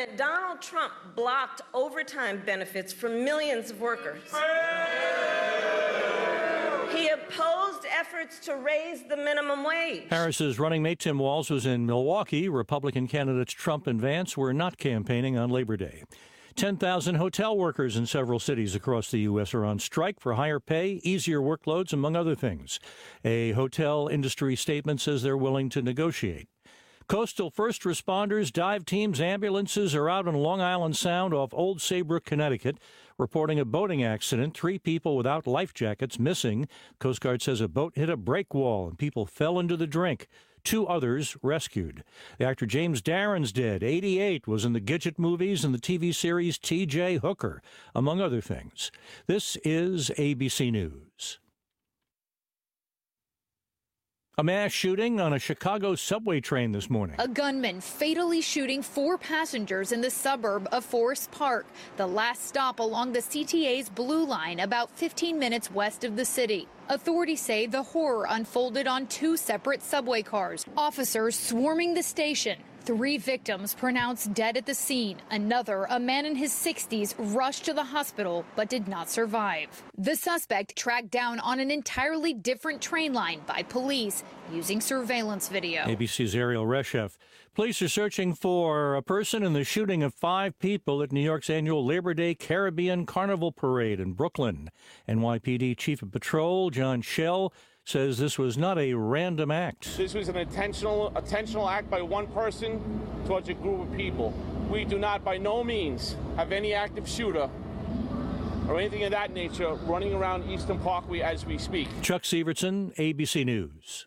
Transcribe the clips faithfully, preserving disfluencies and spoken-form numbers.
President Donald Trump blocked overtime benefits for millions of workers. He opposed efforts to raise the minimum wage. Harris's running mate Tim Walz was in Milwaukee. Republican candidates Trump and Vance were not campaigning on Labor Day. ten thousand hotel workers in several cities across the U S are on strike for higher pay, easier workloads, among other things. A hotel industry statement says they're willing to negotiate. Coastal first responders, dive teams, ambulances are out on Long Island Sound off Old Saybrook, Connecticut, reporting a boating accident. Three people without life jackets missing. Coast Guard says a boat hit a break wall and people fell into the drink. Two others rescued. The actor James Darren's dead. eighty-eight, was in the Gidget movies and the T V series T J Hooker, among other things. This is A B C News. A mass shooting on a Chicago subway train this morning. A gunman fatally shooting four passengers in the suburb of Forest Park, the last stop along the C T A's Blue Line, about fifteen minutes west of the city. Authorities say the horror unfolded on two separate subway cars. Officers swarming the station. Three victims pronounced dead at the scene. Another, a man in his sixties, rushed to the hospital but did not survive. The suspect tracked down on an entirely different train line by police using surveillance video. A B C's Ariel Reshef. Police are searching for a person in the shooting of five people at New York's annual Labor Day Caribbean Carnival Parade in Brooklyn. N Y P D Chief of Patrol John Schell says this was not a random act. This was an intentional, intentional act by one person towards a group of people. We do not, by no means, have any active shooter or anything of that nature running around Eastern Parkway as we speak. Chuck Severson, A B C News.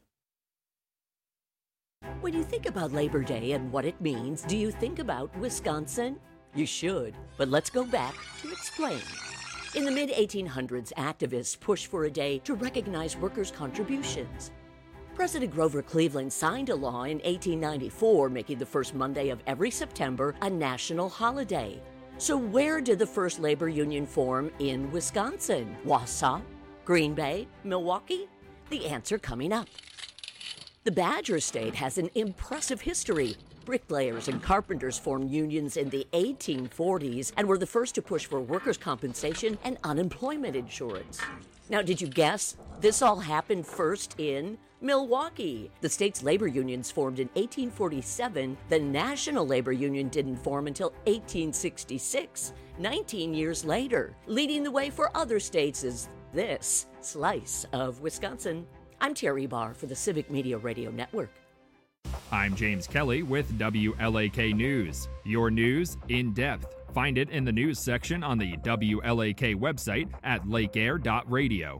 When you think about Labor Day and what it means, do you think about Wisconsin? You should, but let's go back to explain. In the mid eighteen hundreds, activists pushed for a day to recognize workers' contributions. President Grover Cleveland signed a law in eighteen ninety-four, making the first Monday of every September a national holiday. So where did the first labor union form in Wisconsin? Wausau? Green Bay? Milwaukee? The answer coming up. The Badger State has an impressive history. Bricklayers and carpenters formed unions in the eighteen forties and were the first to push for workers' compensation and unemployment insurance. Now, did you guess? This all happened first in Milwaukee. The state's labor unions formed in eighteen forty-seven. The National Labor Union didn't form until eighteen sixty-six, nineteen years later. Leading the way for other states is this slice of Wisconsin. I'm Terry Barr for the Civic Media Radio Network. I'm James Kelly with W L A K News. Your news in depth. Find it in the news section on the W L A K website at lake air dot radio.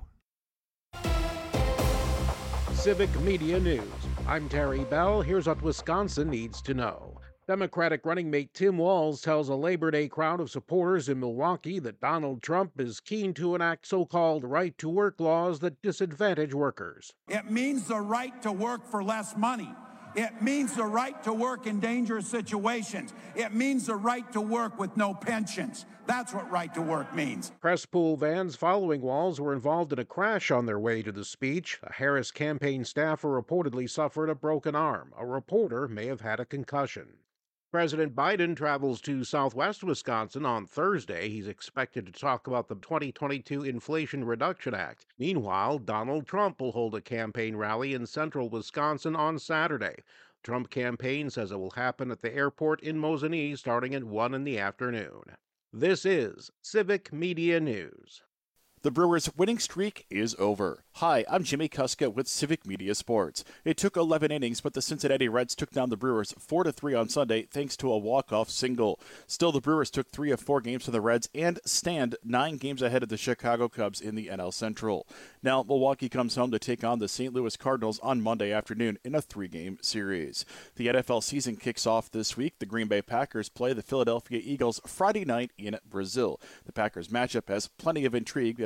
Civic Media News. I'm Terry Bell. Here's what Wisconsin needs to know. Democratic running mate Tim Walz tells a Labor Day crowd of supporters in Milwaukee that Donald Trump is keen to enact so-called right-to-work laws that disadvantage workers. It means the right to work for less money. It means the right to work in dangerous situations. It means the right to work with no pensions. That's what right to work means. Press pool vans following Walz were involved in a crash on their way to the speech. A Harris campaign staffer reportedly suffered a broken arm. A reporter may have had a concussion. President Biden travels to southwest Wisconsin on Thursday. He's expected to talk about the twenty twenty-two Inflation Reduction Act. Meanwhile, Donald Trump will hold a campaign rally in central Wisconsin on Saturday. Trump campaign says it will happen at the airport in Mosinee starting at one in the afternoon. This is Civic Media News. The Brewers' winning streak is over. Hi, I'm Jimmy Kuska with Civic Media Sports. It took eleven innings, but the Cincinnati Reds took down the Brewers four to three on Sunday thanks to a walk-off single. Still, the Brewers took three of four games from the Reds and stand nine games ahead of the Chicago Cubs in the N L Central. Now, Milwaukee comes home to take on the Saint Louis Cardinals on Monday afternoon in a three-game series. The N F L season kicks off this week. The Green Bay Packers play the Philadelphia Eagles Friday night in Brazil. The Packers matchup has plenty of intrigue as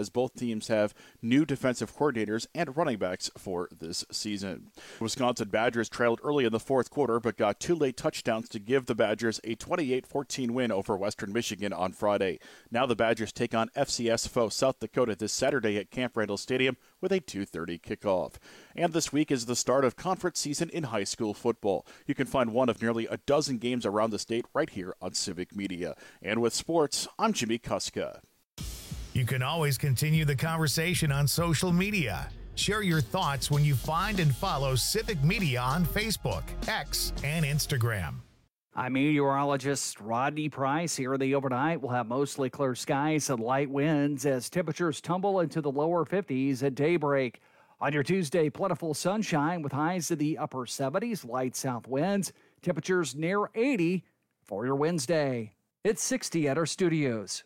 as both teams have new defensive coordinators and running backs for this season. Wisconsin Badgers trailed early in the fourth quarter, but got two late touchdowns to give the Badgers a twenty-eight fourteen win over Western Michigan on Friday. Now the Badgers take on F C S foe South Dakota this Saturday at Camp Randall Stadium with a two thirty kickoff. And this week is the start of conference season in high school football. You can find one of nearly a dozen games around the state right here on Civic Media. And with sports, I'm Jimmy Kuska. You can always continue the conversation on social media. Share your thoughts when you find and follow Civic Media on Facebook, X, and Instagram. I'm meteorologist Rodney Price. Here in the overnight, we'll have mostly clear skies and light winds as temperatures tumble into the lower fifties at daybreak. On your Tuesday, plentiful sunshine with highs in the upper seventies, light south winds, temperatures near eighty for your Wednesday. It's sixty at our studios.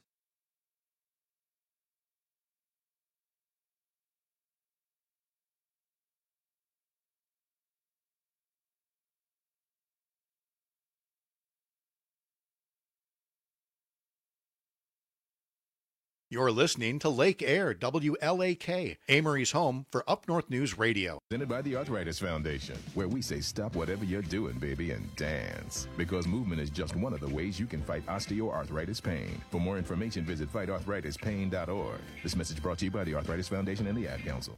You're listening to Lake Air, W L A K, Amory's home for Up North News Radio. Presented by the Arthritis Foundation, where we say stop whatever you're doing, baby, and dance. Because movement is just one of the ways you can fight osteoarthritis pain. For more information, visit fight arthritis pain dot org. This message brought to you by the Arthritis Foundation and the Ad Council.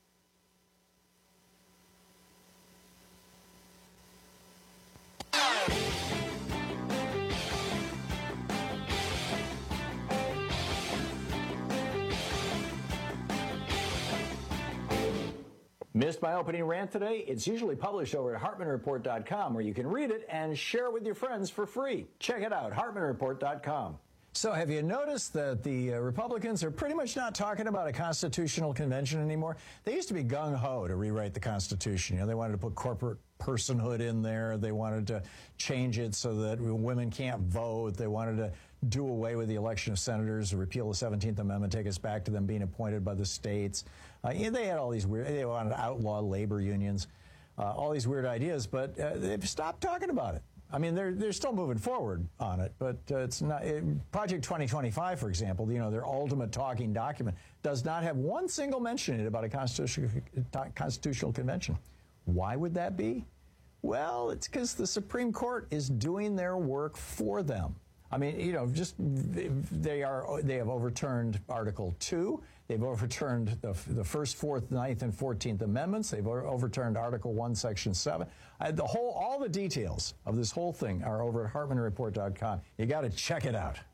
Missed my opening rant today? It's usually published over at Hartman Report dot com, where you can read it and share it with your friends for free. Check it out, Hartman Report dot com. So have you noticed that the uh, Republicans are pretty much not talking about a constitutional convention anymore? They used to be gung-ho to rewrite the Constitution. You know, they wanted to put corporate personhood in there. They wanted to change it so that women can't vote. They wanted to do away with the election of senators, repeal the seventeenth Amendment, take us back to them being appointed by the states. Uh, you know, they had all these weird, they wanted to outlaw labor unions, uh, all these weird ideas, but uh, they've stopped talking about it. I mean, they're they're still moving forward on it, but uh, it's not. It, Project twenty twenty-five, for example, you know, their ultimate talking document does not have one single mention in it about a constitutional constitutional convention. Why would that be? Well, it's because the Supreme Court is doing their work for them. I mean, you know, just they are they have overturned Article two. They've overturned the, the first, fourth, ninth, and fourteenth Amendments. They've overturned Article one, Section seven. Uh, the whole, all the details of this whole thing are over at Hartman Report dot com. You got to check it out.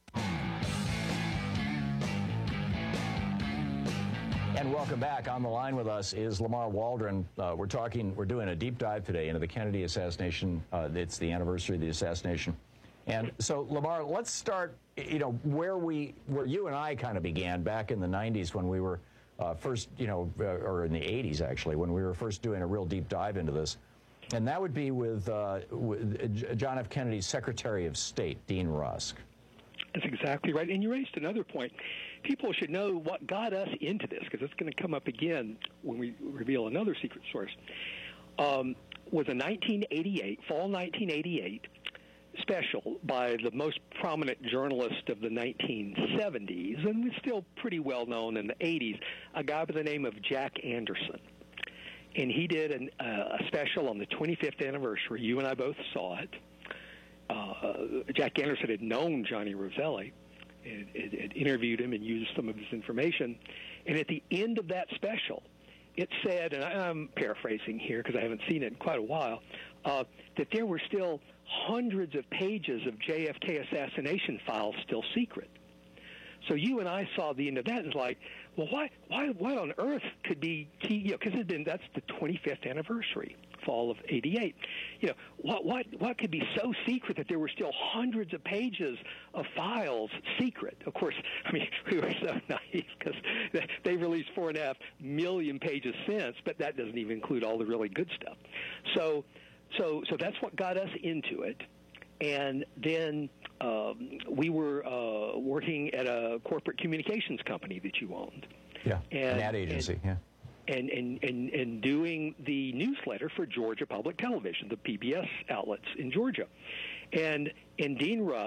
And welcome back. On the line with us is Lamar Waldron. Uh, we're talking, we're doing a deep dive today into the Kennedy assassination. Uh, it's the anniversary of the assassination. And so, Lamar, let's start, you know, where we, where you and I kind of began back in the nineties when we were uh, first, you know, uh, or in the eighties, actually, when we were first doing a real deep dive into this. And that would be with, uh, with John F. Kennedy's Secretary of State, Dean Rusk. That's exactly right. And you raised another point. People should know what got us into this, because it's going to come up again when we reveal another secret source. Um, was a nineteen eighty-eight, fall nineteen eighty-eight, special by the most prominent journalist of the nineteen seventies, and was still pretty well known in the eighties, a guy by the name of Jack Anderson. And he did an, uh, a special on the twenty-fifth anniversary. You and I both saw it. Uh, Jack Anderson had known Johnny Roselli, and had interviewed him and used some of his information. And at the end of that special, it said, and I'm paraphrasing here because I haven't seen it in quite a while, uh, that there were still hundreds of pages of J F K assassination files still secret. So you and I saw the end of that and was like, well, why, why, what on earth could be key? You know, because it that's the twenty-fifth anniversary, fall of eighty-eight. You know, what, what, what could be so secret that there were still hundreds of pages of files secret? Of course, I mean, we were so naive because they've released four and a half million pages since, but that doesn't even include all the really good stuff. So, so, so that's what got us into it. And then um, we were uh, working at a corporate communications company that you owned. Yeah, and, an ad agency, and, yeah. And, and, and, and doing the newsletter for Georgia Public Television, the P B S outlets in Georgia. And, and Dean Rusk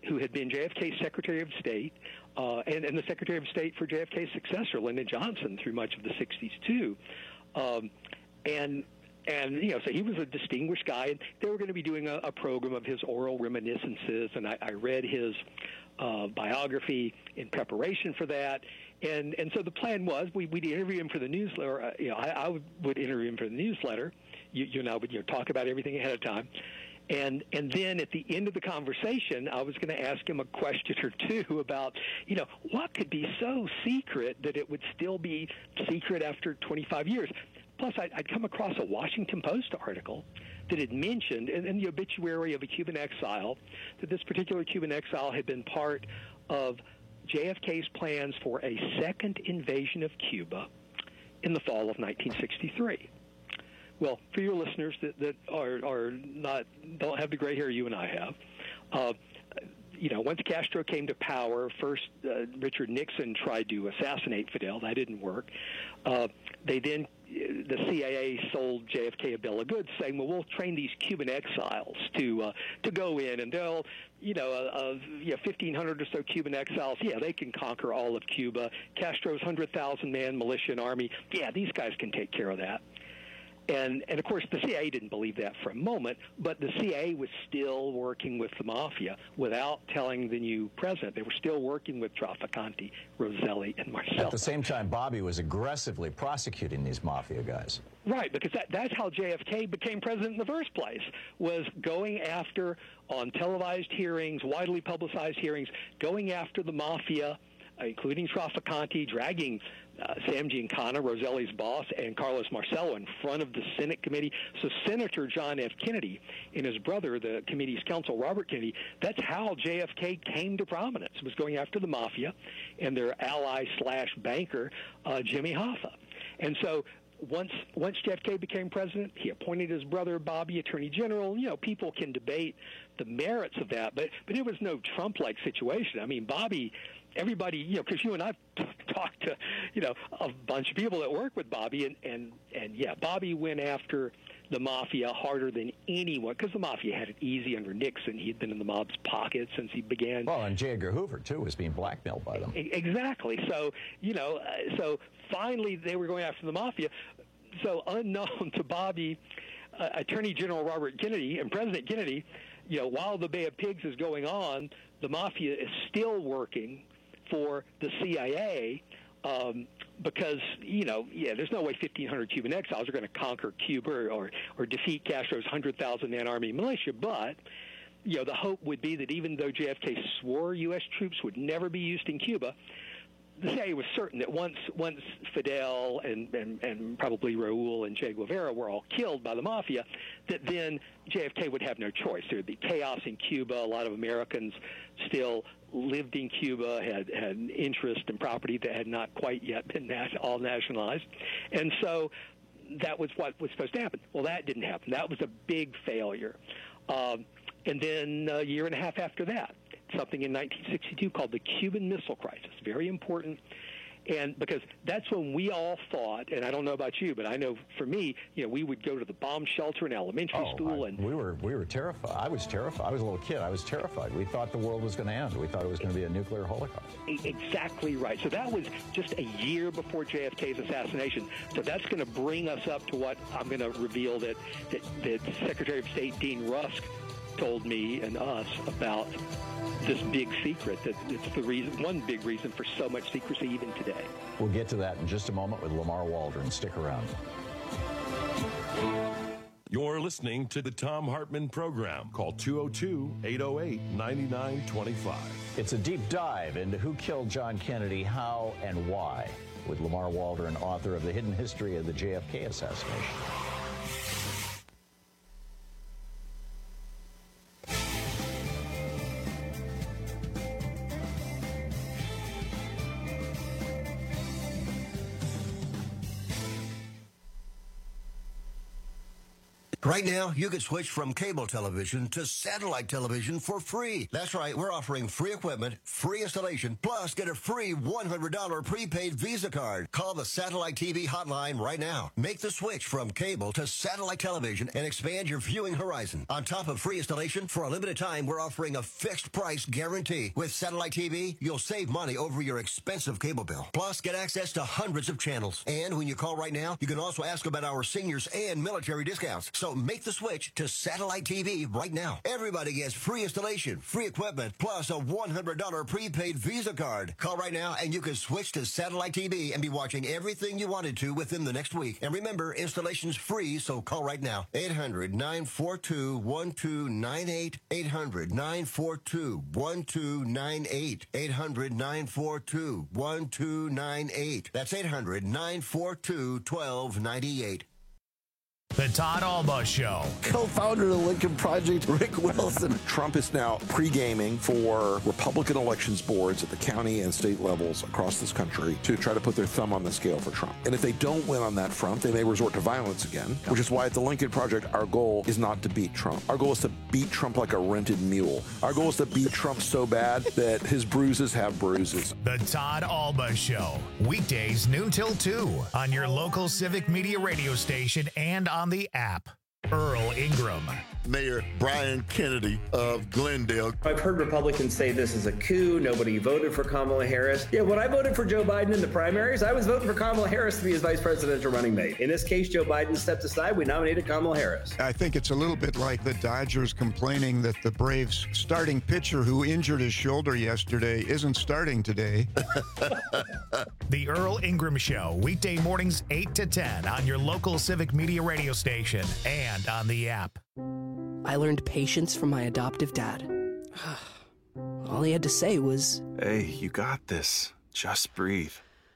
who had been J F K's Secretary of State, uh, and, and the Secretary of State for J F K's successor, Lyndon Johnson, through much of the sixties, too. Um, and And, you know, so he was a distinguished guy, and they were going to be doing a, a program of his oral reminiscences, and I, I read his uh, biography in preparation for that. And and so the plan was we, we'd interview him for the newsletter. Uh, you know, I, I would, would interview him for the newsletter. You, you know, would you know, talk about everything ahead of time. And and then at the end of the conversation, I was going to ask him a question or two about, you know, what could be so secret that it would still be secret after twenty-five years. Plus, I'd, I'd come across a Washington Post article that had mentioned in, in the obituary of a Cuban exile that this particular Cuban exile had been part of J F K's plans for a second invasion of Cuba in the fall of nineteen sixty-three. Well, for your listeners that, that are, are not don't have the gray hair you and I have, uh, you know, once Castro came to power, first uh, Richard Nixon tried to assassinate Fidel. That didn't work. Uh, they then, the C I A sold J F K a bill of goods saying, well, we'll train these Cuban exiles to uh, to go in, and they'll, you know, uh, uh, you know, fifteen hundred or so Cuban exiles, yeah, they can conquer all of Cuba. Castro's one hundred thousand man militia and army, yeah, these guys can take care of that. And, and, of course, the C I A didn't believe that for a moment, but the C I A was still working with the mafia without telling the new president. They were still working with Trafficante, Roselli, and Marcel. At the same time, Bobby was aggressively prosecuting these mafia guys. Right, because that, that's how J F K became president in the first place, was going after, on televised hearings, widely publicized hearings, going after the mafia, including Trafficante, dragging uh, Sam Giancana, Roselli's boss, and Carlos Marcello in front of the Senate committee. So Senator John F. Kennedy and his brother, the committee's counsel, Robert Kennedy, that's how J F K came to prominence, was going after the mafia and their ally slash banker, uh, Jimmy Hoffa. And so Once once J F K became president, he appointed his brother Bobby Attorney General. You know, people can debate the merits of that, but but it was no Trump-like situation. I mean, Bobby, everybody, you know, because you and I talked to, you know, a bunch of people that work with Bobby, and and and yeah, Bobby went after the mafia harder than anyone, because the mafia had it easy under Nixon. He'd been in the mob's pocket since he began. Well, and J. Edgar Hoover, too, was being blackmailed by them. Exactly. So, you know, uh, so finally they were going after the mafia. So unknown to Bobby, uh, Attorney General Robert Kennedy and President Kennedy, you know, while the Bay of Pigs is going on, the mafia is still working for the C I A, um, because, you know, yeah, there's no way fifteen hundred Cuban exiles are going to conquer Cuba or, or, or defeat Castro's one hundred thousand man army militia. But, you know, the hope would be that even though J F K swore U S troops would never be used in Cuba, the C I A was certain that once once Fidel and, and, and probably Raul and Che Guevara were all killed by the mafia, that then J F K would have no choice. There would be chaos in Cuba. A lot of Americans still lived in Cuba, had, had interest and property that had not quite yet been nat- all nationalized. And so that was what was supposed to happen. Well, that didn't happen. That was a big failure. Um, and then a year and a half after that, something in nineteen sixty-two called the Cuban Missile Crisis. Very important. And because that's when we all thought, and I don't know about you, but I know for me, you know, we would go to the bomb shelter in elementary oh, school. I, and we were we were terrified. I was terrified. I was a little kid. I was terrified. We thought the world was going to end. We thought it was going to be a nuclear holocaust. Exactly right. So that was just a year before J F K's assassination. So that's going to bring us up to what I'm going to reveal that, that, that Secretary of State Dean Rusk told me and us about this big secret, that it's the reason, one big reason for so much secrecy even today. We'll get to that in just a moment with Lamar Waldron. Stick around. You're listening to the Thom Hartmann Program. Call two oh two, eight oh eight, nine nine two five. It's a deep dive into who killed John Kennedy, how, and why, with Lamar Waldron, author of The Hidden History of the J F K Assassination. Right now, you can switch from cable television to satellite television for free. That's right, we're offering free equipment, free installation, plus get a free one hundred dollars prepaid Visa card. Call the Satellite T V hotline right now. Make the switch from cable to satellite television and expand your viewing horizon. On top of free installation, for a limited time, we're offering a fixed price guarantee. With Satellite T V, you'll save money over your expensive cable bill. Plus, get access to hundreds of channels. And when you call right now, you can also ask about our seniors and military discounts. So make the switch to Satellite T V right now. Everybody gets free installation, free equipment, plus a one hundred dollars prepaid Visa card. Call right now and you can switch to Satellite T V and be watching everything you wanted to within the next week. And remember, installation's free, so call right now. eight hundred, nine four two, one two nine eight. eight hundred, nine four two, one two nine eight. eight hundred, nine four two, one two nine eight. That's eight hundred, nine four two, one two nine eight. The Todd Alba Show. Co-founder of the Lincoln Project, Rick Wilson. Trump is now pre-gaming for Republican elections boards at the county and state levels across this country to try to put their thumb on the scale for Trump. And if they don't win on that front, they may resort to violence again, which is why at the Lincoln Project, our goal is not to beat Trump. Our goal is to beat Trump like a rented mule. Our goal is to beat Trump so bad that his bruises have bruises. The Todd Alba Show. Weekdays noon till two on your local Civic Media radio station and on the app. Earl Ingram. Mayor Brian Kennedy of Glendale. I've heard Republicans say this is a coup. Nobody voted for Kamala Harris. Yeah, when I voted for Joe Biden in the primaries, I was voting for Kamala Harris to be his vice presidential running mate. In this case, Joe Biden stepped aside. We nominated Kamala Harris. I think it's a little bit like the Dodgers complaining that the Braves starting pitcher who injured his shoulder yesterday isn't starting today. The Earl Ingram Show, weekday mornings eight to ten on your local Civic Media radio station and on the app. I learned patience from my adoptive dad. All he had to say was, "Hey, you got this. Just breathe."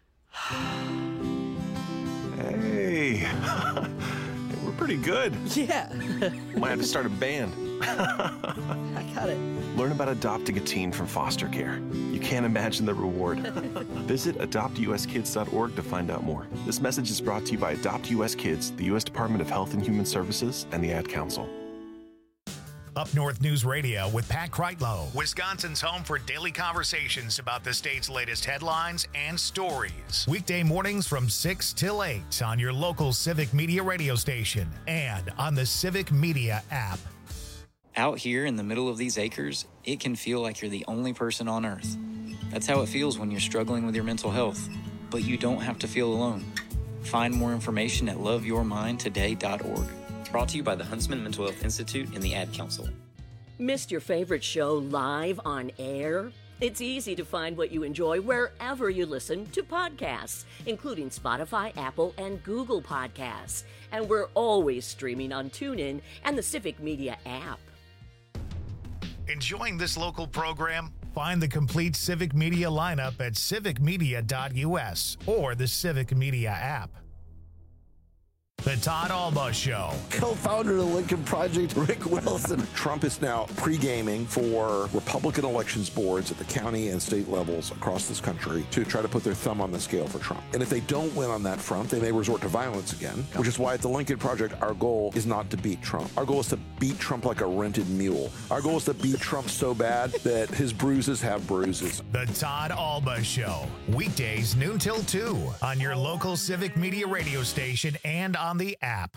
Hey, we're pretty good. Yeah. Might have to start a band. I got it. Learn about adopting a teen from foster care. You can't imagine the reward. Visit adopt u s kids dot org to find out more. This message is brought to you by Adopt U S Kids, the U S Department of Health and Human Services, and the Ad Council. Up North News Radio with Pat Kreitlow, Wisconsin's home for daily conversations about the state's latest headlines and stories. Weekday mornings from six till eight on your local Civic Media radio station and on the Civic Media app. Out here in the middle of these acres, it can feel like you're the only person on earth. That's how it feels when you're struggling with your mental health. But you don't have to feel alone. Find more information at love your mind today dot org. Brought to you by the Huntsman Mental Health Institute and the Ad Council. Missed your favorite show live on air? It's easy to find what you enjoy wherever you listen to podcasts, including Spotify, Apple, and Google Podcasts. And we're always streaming on TuneIn and the Civic Media app. Enjoying this local program? Find the complete Civic Media lineup at civic media dot u s or the Civic Media app. The Todd Alba Show. Co-founder of the Lincoln Project, Rick Wilson. Trump is now pre-gaming for Republican elections boards at the county and state levels across this country to try to put their thumb on the scale for Trump. And if they don't win on that front, they may resort to violence again, which is why at the Lincoln Project, our goal is not to beat Trump. Our goal is to beat Trump like a rented mule. Our goal is to beat Trump so bad that his bruises have bruises. The Todd Alba Show. Weekdays noon till two on your local Civic Media radio station and on the app.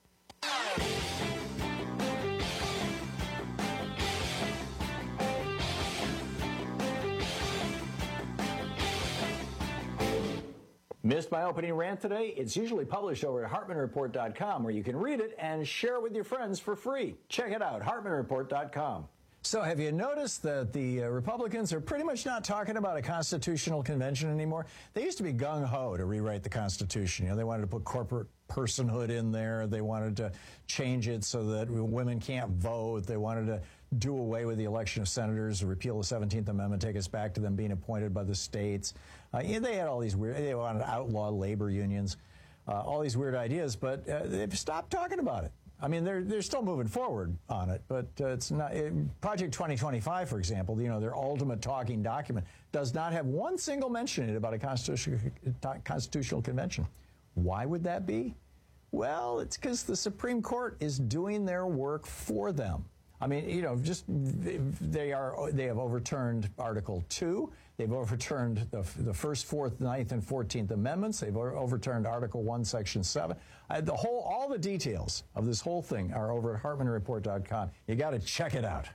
Missed my opening rant today? It's usually published over at hartman report dot com, where you can read it and share it with your friends for free. Check it out, hartman report dot com. So have you noticed that the uh, Republicans are pretty much not talking about a constitutional convention anymore? They used to be gung-ho to rewrite the Constitution. You know, they wanted to put corporate personhood in there. They wanted to change it so that women can't vote. They wanted to do away with the election of senators, repeal the seventeenth Amendment, take us back to them being appointed by the states. Uh, yeah, they had all these weird, they wanted to outlaw labor unions, uh, all these weird ideas, but uh, they've stopped talking about it. I mean, they're they're still moving forward on it, but uh, it's not. It, Project twenty twenty-five, for example, you know, their ultimate talking document does not have one single mention in it about a constitutional constitutional convention. Why would that be? Well, it's because the Supreme Court is doing their work for them. I mean, you know, just they are they have overturned Article two. They've overturned the, the first, fourth, ninth, and fourteenth Amendments. They've overturned Article one, Section seven. I, the whole, all the details of this whole thing are over at Hartman Report dot com. You got to check it out.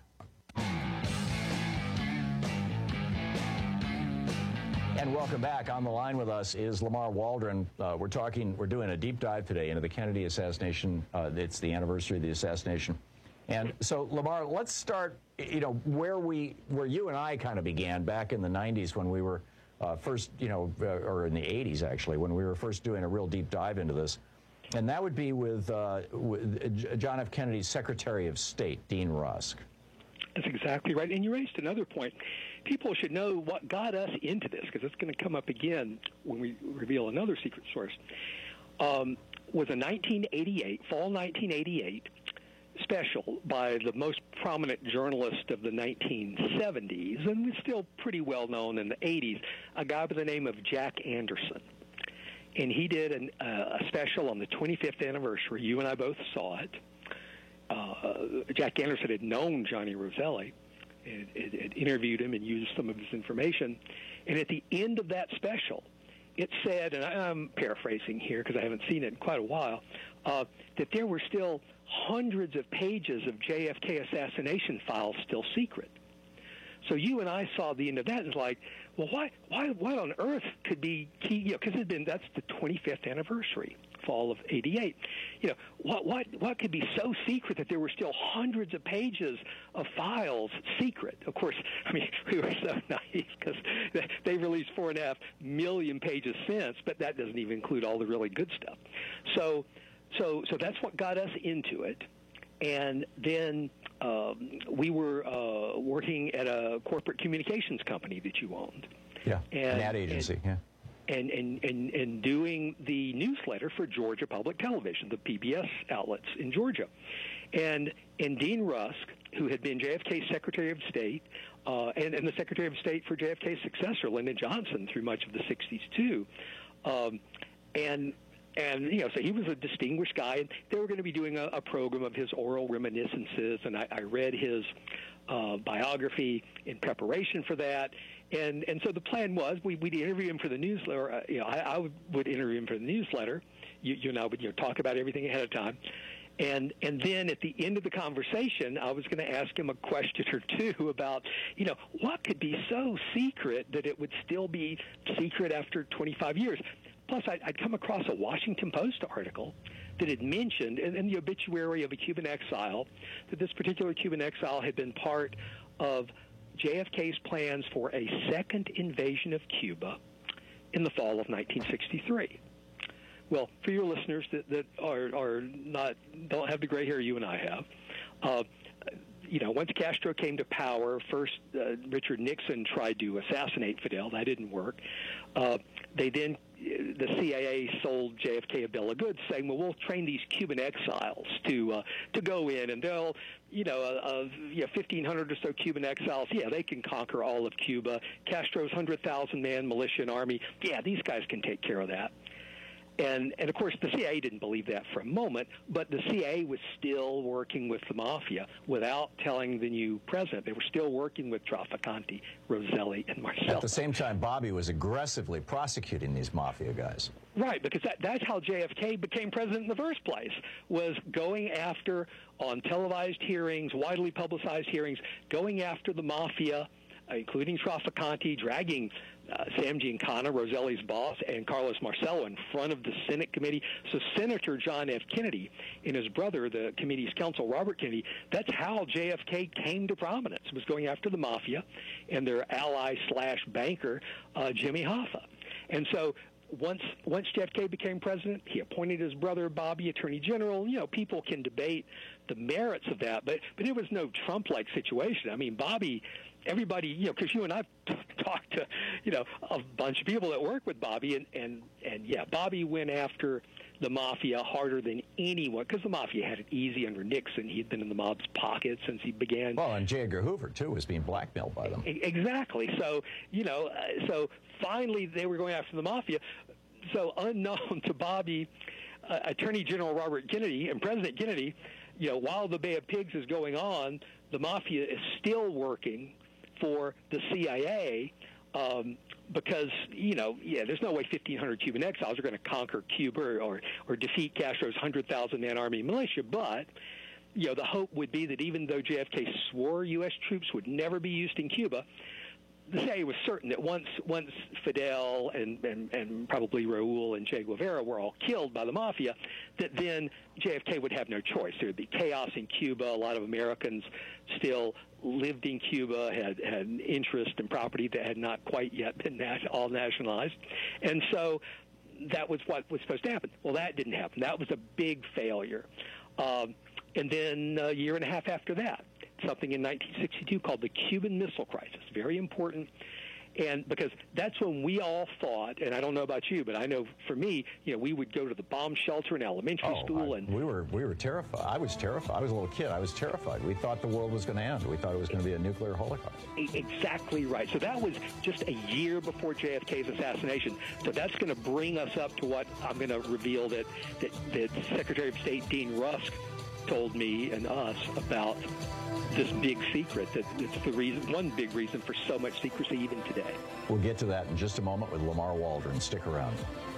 And welcome back. On the line with us is Lamar Waldron. Uh, we're talking, we're doing a deep dive today into the Kennedy assassination. Uh, it's the anniversary of the assassination. And so, Lamar, let's start, you know, where we, where you and I kind of began back in the nineties when we were uh, first, you know, uh, or in the eighties, actually, when we were first doing a real deep dive into this. And that would be with, uh, with John F. Kennedy's Secretary of State, Dean Rusk. That's exactly right. And you raised another point. People should know what got us into this, because it's going to come up again when we reveal another secret source. Um, was a nineteen eighty-eight, fall nineteen eighty-eight special by the most prominent journalist of the nineteen seventies, and was still pretty well known in the eighties, a guy by the name of Jack Anderson. And he did an, uh, a special on the twenty-fifth anniversary. You and I both saw it. Uh, Jack Anderson had known Johnny Roselli, and had interviewed him and used some of his information. And at the end of that special, it said, and I'm paraphrasing here because I haven't seen it in quite a while, uh, that there were still hundreds of pages of J F K assassination files still secret. So you and I saw the end of that and was like, well, why, why, what on earth could be key? You know, because it's been, that's the twenty-fifth anniversary, fall of eighty-eight. You know, what, what, what could be so secret that there were still hundreds of pages of files secret? Of course, I mean, we were so naive because they released four and a half million pages since, but that doesn't even include all the really good stuff. So, so, so that's what got us into it. And then um, we were uh, working at a corporate communications company that you owned. Yeah, and, an ad agency, and, yeah. And, and, and, and doing the newsletter for Georgia Public Television, the P B S outlets in Georgia. And, and Dean Rusk, who had been J F K's Secretary of State, uh, and, and the Secretary of State for J F K's successor, Lyndon Johnson, through much of the sixties, too. Um, and And, you know, so he was a distinguished guy, and they were going to be doing a, a program of his oral reminiscences, and I, I read his uh, biography in preparation for that. And and so the plan was we, we'd interview him for the newsletter. Uh, you know, I, I would, would interview him for the newsletter. You, you and I would you know, talk about everything ahead of time. And and then at the end of the conversation, I was going to ask him a question or two about, you know, what could be so secret that it would still be secret after twenty-five years? Plus, I'd, I'd come across a Washington Post article that had mentioned in, in the obituary of a Cuban exile that this particular Cuban exile had been part of J F K's plans for a second invasion of Cuba in the fall of nineteen sixty-three. Well, for your listeners that, that are, are not don't have the gray hair you and I have, uh, you know, once Castro came to power, first uh, Richard Nixon tried to assassinate Fidel. That didn't work. Uh, they then, the C I A sold J F K a bill of goods saying, well, we'll train these Cuban exiles to uh, to go in, and they'll, you know, uh, uh, you know, fifteen hundred or so Cuban exiles, yeah, they can conquer all of Cuba. Castro's one hundred thousand man militia and army, yeah, these guys can take care of that. And, and of course, the C I A didn't believe that for a moment, but the C I A was still working with the mafia without telling the new president. They were still working with Trafficante, Roselli, and Marcel. At the same time, Bobby was aggressively prosecuting these mafia guys. Right, because that, that's how J F K became president in the first place, was going after, on televised hearings, widely publicized hearings, going after the mafia, uh, including Trafficante, dragging Uh, Sam Giancana, Roselli's boss, and Carlos Marcello in front of the Senate committee. So Senator John F. Kennedy and his brother, the committee's counsel, Robert Kennedy, that's how J F K came to prominence, was going after the mafia and their ally slash banker, uh, Jimmy Hoffa. And so once once J F K became president, he appointed his brother Bobby Attorney General. You know, people can debate the merits of that, but, but it was no Trump-like situation. I mean, Bobby... Everybody, you know, because you and I talked to, you know, a bunch of people that work with Bobby, and, and, and yeah, Bobby went after the mafia harder than anyone, because the mafia had it easy under Nixon. He had been in the mob's pocket since he began. Well, and J. Edgar Hoover, too, was being blackmailed by them. Exactly. So, you know, uh, so finally they were going after the mafia. So unknown to Bobby, uh, Attorney General Robert Kennedy and President Kennedy, you know, while the Bay of Pigs is going on, the mafia is still working for the C I A um, because, you know, yeah, there's no way fifteen hundred Cuban exiles are going to conquer Cuba or, or, or defeat Castro's one hundred thousand man army militia. But, you know, the hope would be that even though J F K swore U S troops would never be used in Cuba, the C I A was certain that once once Fidel and, and, and probably Raul and Che Guevara were all killed by the mafia, that then J F K would have no choice. There would be chaos in Cuba. A lot of Americans still lived in Cuba, had, had interest and property that had not quite yet been nat- all nationalized. And so that was what was supposed to happen. Well, that didn't happen. That was a big failure. Um, and then a year and a half after that, something in nineteen sixty-two called the Cuban Missile Crisis. Very important. And because that's when we all thought, and I don't know about you, but I know for me, you know, we would go to the bomb shelter in elementary oh, school. I, and we were we were terrified. I was terrified. I was a little kid. I was terrified. We thought the world was going to end. We thought it was going to be a nuclear holocaust. Exactly right. So that was just a year before J F K's assassination. So that's going to bring us up to what I'm going to reveal that, that, that Secretary of State Dean Rusk told me and us about this big secret. That it's the reason, one big reason for so much secrecy even today. We'll get to that in just a moment with Lamar Waldron. Stick around.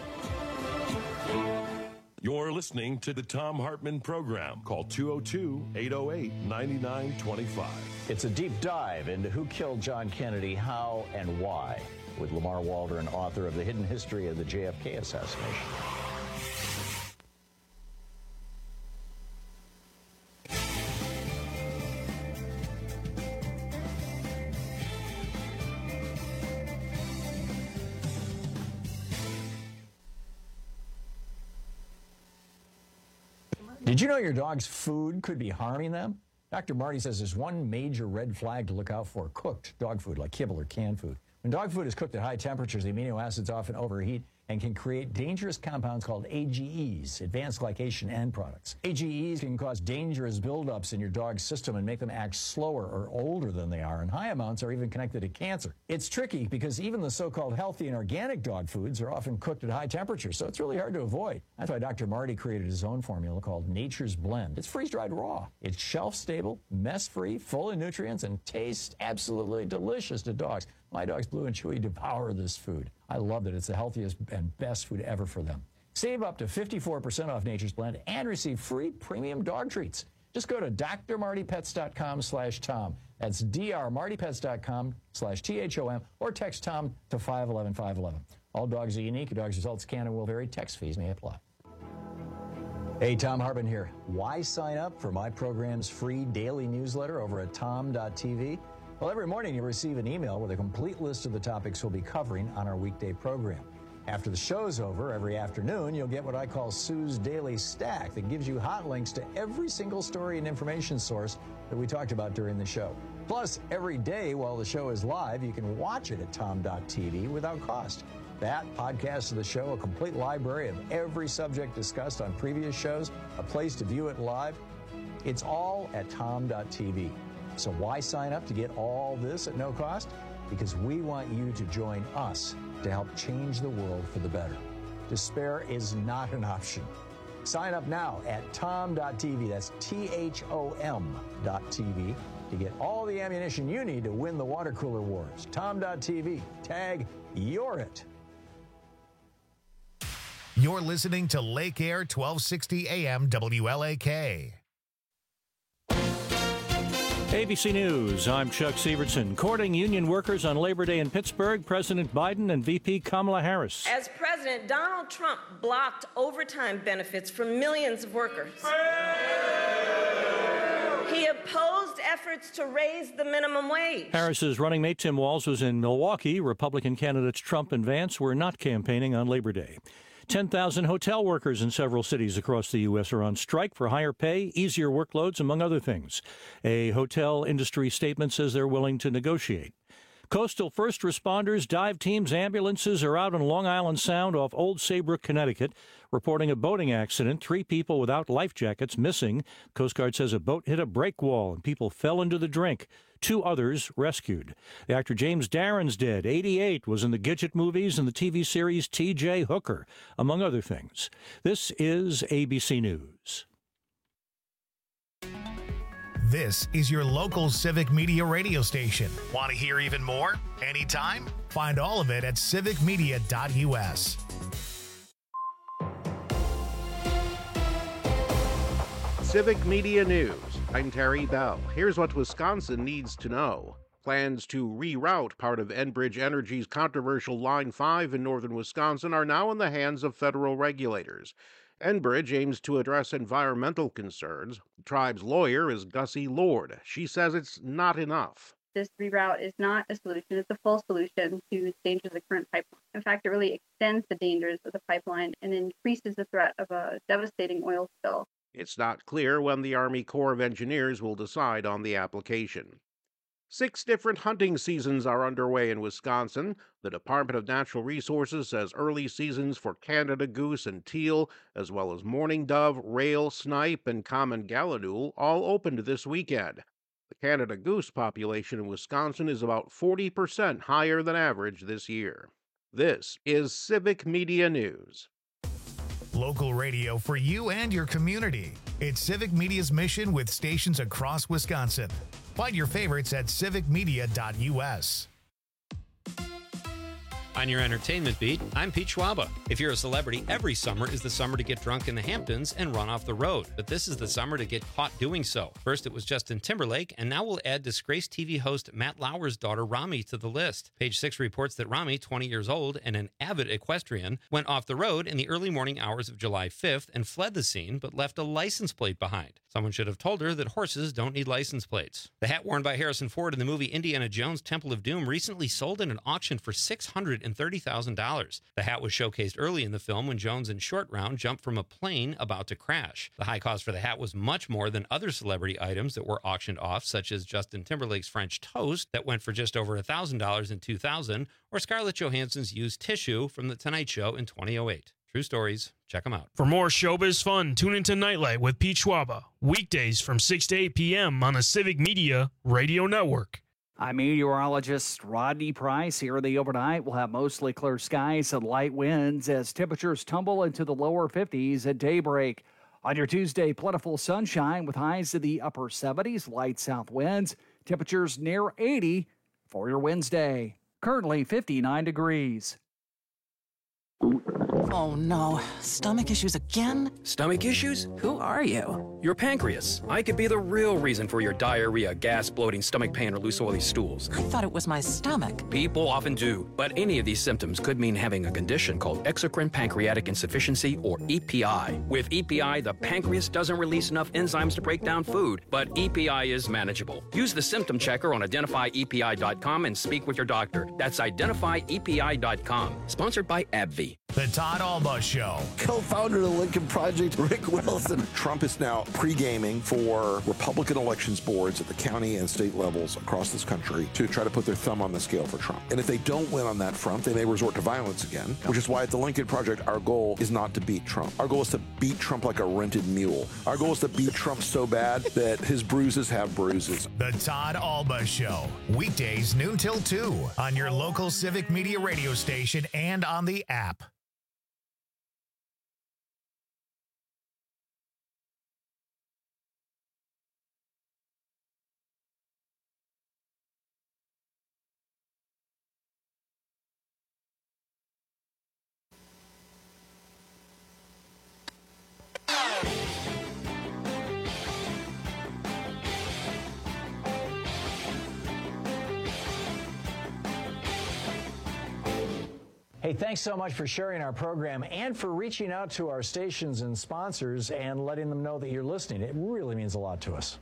You're listening to the Thom Hartmann Program. Call two oh two, eight oh eight, nine nine two five. It's a deep dive into who killed John Kennedy, how, and why, with Lamar Waldron, author of The Hidden History of the J F K Assassination. Did you know your dog's food could be harming them? Doctor Marty says there's one major red flag to look out for: cooked dog food, like kibble or canned food. When dog food is cooked at high temperatures, the amino acids often overheat and can create dangerous compounds called A G Es, advanced glycation end products. A G Es can cause dangerous buildups in your dog's system and make them act slower or older than they are, and high amounts are even connected to cancer. It's tricky because even the so-called healthy and organic dog foods are often cooked at high temperatures, so it's really hard to avoid. That's why Doctor Marty created his own formula called Nature's Blend. It's freeze-dried raw. It's shelf-stable, mess-free, full of nutrients, and tastes absolutely delicious to dogs. My dogs, Blue and Chewy, devour this food. I love it. It's the healthiest and best food ever for them. Save up to fifty-four percent off Nature's Blend and receive free premium dog treats. Just go to d r marty pets dot com slash Tom. That's d r marty pets dot com slash T H O M, or text Tom to five one one five one one. All dogs are unique. Dogs' results can and will vary. Text fees may apply. Hey, Thom Hartmann here. Why sign up for my program's free daily newsletter over at tom dot t v? Well, every morning you receive an email with a complete list of the topics we'll be covering on our weekday program. After the show's over, every afternoon, you'll get what I call Sue's Daily Stack that gives you hot links to every single story and information source that we talked about during the show. Plus, every day while the show is live, you can watch it at tom dot t v without cost. That, podcasts of the show, a complete library of every subject discussed on previous shows, a place to view it live, it's all at tom dot t v. So why sign up to get all this at no cost? Because we want you to join us to help change the world for the better. Despair is not an option. Sign up now at tom dot t v. That's T H O M dot T V to get all the ammunition you need to win the water cooler wars. tom dot t v. Tag You're It. You're listening to Lake Air twelve sixty A M W L A K. A B C News, I'm Chuck Severson. Courting union workers on Labor Day in Pittsburgh, President Biden and V P Kamala Harris. As president, Donald Trump blocked overtime benefits for millions of workers. He opposed efforts to raise the minimum wage. Harris's running mate Tim Walz was in Milwaukee. Republican candidates Trump and Vance were not campaigning on Labor Day. ten thousand hotel workers in several cities across the U S are on strike for higher pay, easier workloads, among other things. A hotel industry statement says they're willing to negotiate. Coastal first responders, dive teams, ambulances are out on Long Island Sound off Old Saybrook, Connecticut, reporting a boating accident. Three people without life jackets missing. Coast Guard says a boat hit a break wall and people fell into the drink. Two others rescued. The actor James Darren's dead. eighty-eight, was in the Gidget movies and the T V series T J Hooker, among other things. This is A B C News. This is your local Civic Media radio station. Want to hear even more? Anytime? Find all of it at civic media dot U S. Civic Media News. I'm Terry Bell. Here's what Wisconsin needs to know. Plans to reroute part of Enbridge Energy's controversial Line five in northern Wisconsin are now in the hands of federal regulators. Enbridge aims to address environmental concerns. The tribe's lawyer is Gussie Lord. She says it's not enough. This reroute is not a solution. It's a full solution to the dangers of the current pipeline. In fact, it really extends the dangers of the pipeline and increases the threat of a devastating oil spill. It's not clear when the Army Corps of Engineers will decide on the application. Six different hunting seasons are underway in Wisconsin. The Department of Natural Resources says early seasons for Canada goose and teal, as well as mourning dove, rail, snipe, and common gallinule, all opened this weekend. The Canada goose population in Wisconsin is about forty percent higher than average this year. This is Civic Media News. Local radio for you and your community. It's Civic Media's mission with stations across Wisconsin. Find your favorites at civic media dot U S. On your entertainment beat, I'm Pete Schwaba. If you're a celebrity, every summer is the summer to get drunk in the Hamptons and run off the road. But this is the summer to get caught doing so. First, it was Justin Timberlake, and now we'll add disgraced T V host Matt Lauer's daughter, Rami, to the list. Page Six reports that Rami, twenty years old and an avid equestrian, went off the road in the early morning hours of July fifth and fled the scene, but left a license plate behind. Someone should have told her that horses don't need license plates. The hat worn by Harrison Ford in the movie Indiana Jones Temple of Doom recently sold in an auction for six hundred thirty thousand dollars. The hat was showcased early in the film when Jones and Short Round jumped from a plane about to crash. The high cost for the hat was much more than other celebrity items that were auctioned off, such as Justin Timberlake's French toast that went for just over one thousand dollars in two thousand, or Scarlett Johansson's used tissue from The Tonight Show in twenty oh eight. True stories. Check them out. For more showbiz fun, tune into Nightlight with Pete Schwaba, weekdays from six to eight p.m. on the Civic Media Radio Network. I'm meteorologist Rodney Price. Here in the overnight, we'll have mostly clear skies and light winds as temperatures tumble into the lower fifties at daybreak. On your Tuesday, plentiful sunshine with highs in the upper seventies, light south winds, temperatures near eighty for your Wednesday. Currently fifty-nine degrees. Oh no, stomach issues again? Stomach issues? Who are you? Your pancreas. I could be the real reason for your diarrhea, gas, bloating, stomach pain, or loose oily stools. I thought it was my stomach. People often do, but any of these symptoms could mean having a condition called exocrine pancreatic insufficiency, or E P I. With E P I, the pancreas doesn't release enough enzymes to break down food, but E P I is manageable. Use the symptom checker on identify E P I dot com and speak with your doctor. That's identify E P I dot com. Sponsored by AbbVie. The Todd Alba Show. Co-founder of the Lincoln Project, Rick Wilson. Trump is now pre-gaming for Republican elections boards at the county and state levels across this country to try to put their thumb on the scale for Trump. And if they don't win on that front, they may resort to violence again, which is why at the Lincoln Project, our goal is not to beat Trump. Our goal is to beat Trump like a rented mule. Our goal is to beat Trump so bad that his bruises have bruises. The Todd Alba Show. Weekdays noon till two on your local Civic Media radio station and on the app. Hey, thanks so much for sharing our program and for reaching out to our stations and sponsors and letting them know that you're listening. It really means a lot to us.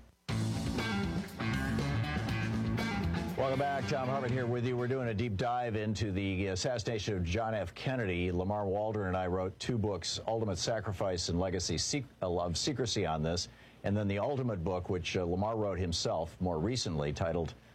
Welcome back. Tom Hartman here with you. We're doing a deep dive into the assassination of John F. Kennedy. Lamar Waldron and I wrote two books, Ultimate Sacrifice and Legacy of Secrecy, on this. And then the ultimate book, which uh, Lamar wrote himself more recently, titled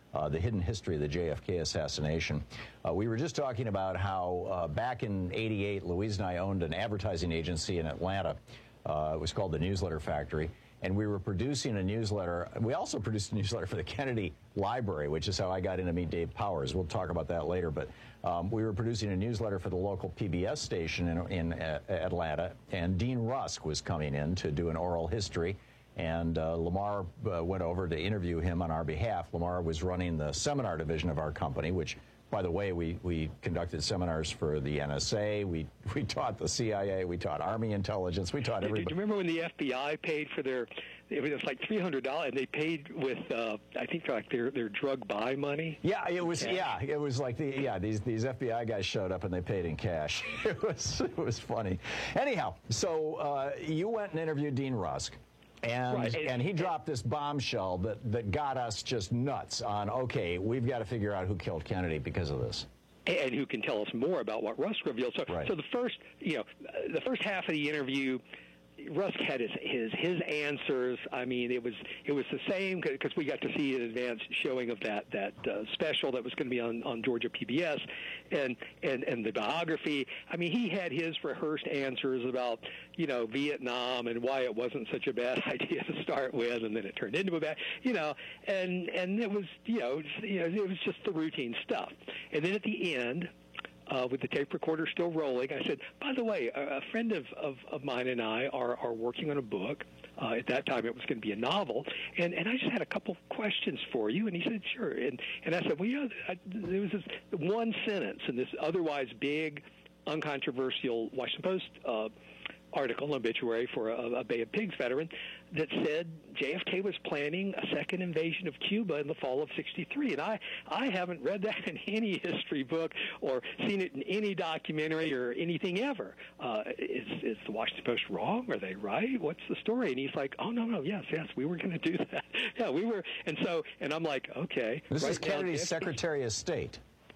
Uh, the hidden history of the J F K assassination. Uh, we were just talking about how uh, back in eighty-eight, Louise and I owned an advertising agency in Atlanta. Uh, it was called the Newsletter Factory, and we were producing a newsletter. We also produced a newsletter for the Kennedy Library, which is how I got in to meet Dave Powers. We'll talk about that later, but um, we were producing a newsletter for the local P B S station in, in uh, Atlanta, and Dean Rusk was coming in to do an oral history. And uh, Lamar uh, went over to interview him on our behalf. Lamar was running the seminar division of our company, which, by the way, we, we conducted seminars for the N S A. We we taught the C I A. We taught Army intelligence. We taught everybody. Do you remember when the F B I paid for their? It was like three hundred dollars, and they paid with uh, I think like their their drug buy money. Yeah, it was. Cash. Yeah, it was like the yeah these these F B I guys showed up and they paid in cash. It was it was funny. Anyhow, so uh, you went and interviewed Dean Rusk. And, right. and he dropped this bombshell that, that got us just nuts on, okay, we've got to figure out who killed Kennedy because of this. And who can tell us more about what Rusk revealed. So, right. so the first, you know, the first half of the interview, Rusk had his, his his answers. I mean, it was it was the same because we got to see an advanced showing of that that uh, special that was going to be on, on Georgia P B S, and, and and the biography. I mean, he had his rehearsed answers about you know Vietnam and why it wasn't such a bad idea to start with, and then it turned into a bad, you know, and and it was you know you know it was just the routine stuff. And then at the end, Uh, with the tape recorder still rolling, I said, by the way, a, a friend of, of, of mine and I are, are working on a book. Uh, at that time, it was going to be a novel. And, and I just had a couple questions for you. And he said, sure. And, and I said, well, you know, I, there was this one sentence in this otherwise big, uncontroversial Washington Post uh, article, an obituary for a, a Bay of Pigs veteran, that said J F K was planning a second invasion of Cuba in the fall of sixty-three. And I, I haven't read that in any history book or seen it in any documentary or anything ever. Uh, is, is the Washington Post wrong? Are they right? What's the story? And he's like, oh, no, no, yes, yes, we were going to do that. Yeah, we were. And so, and I'm like, okay. This right is Kennedy's Secretary of State.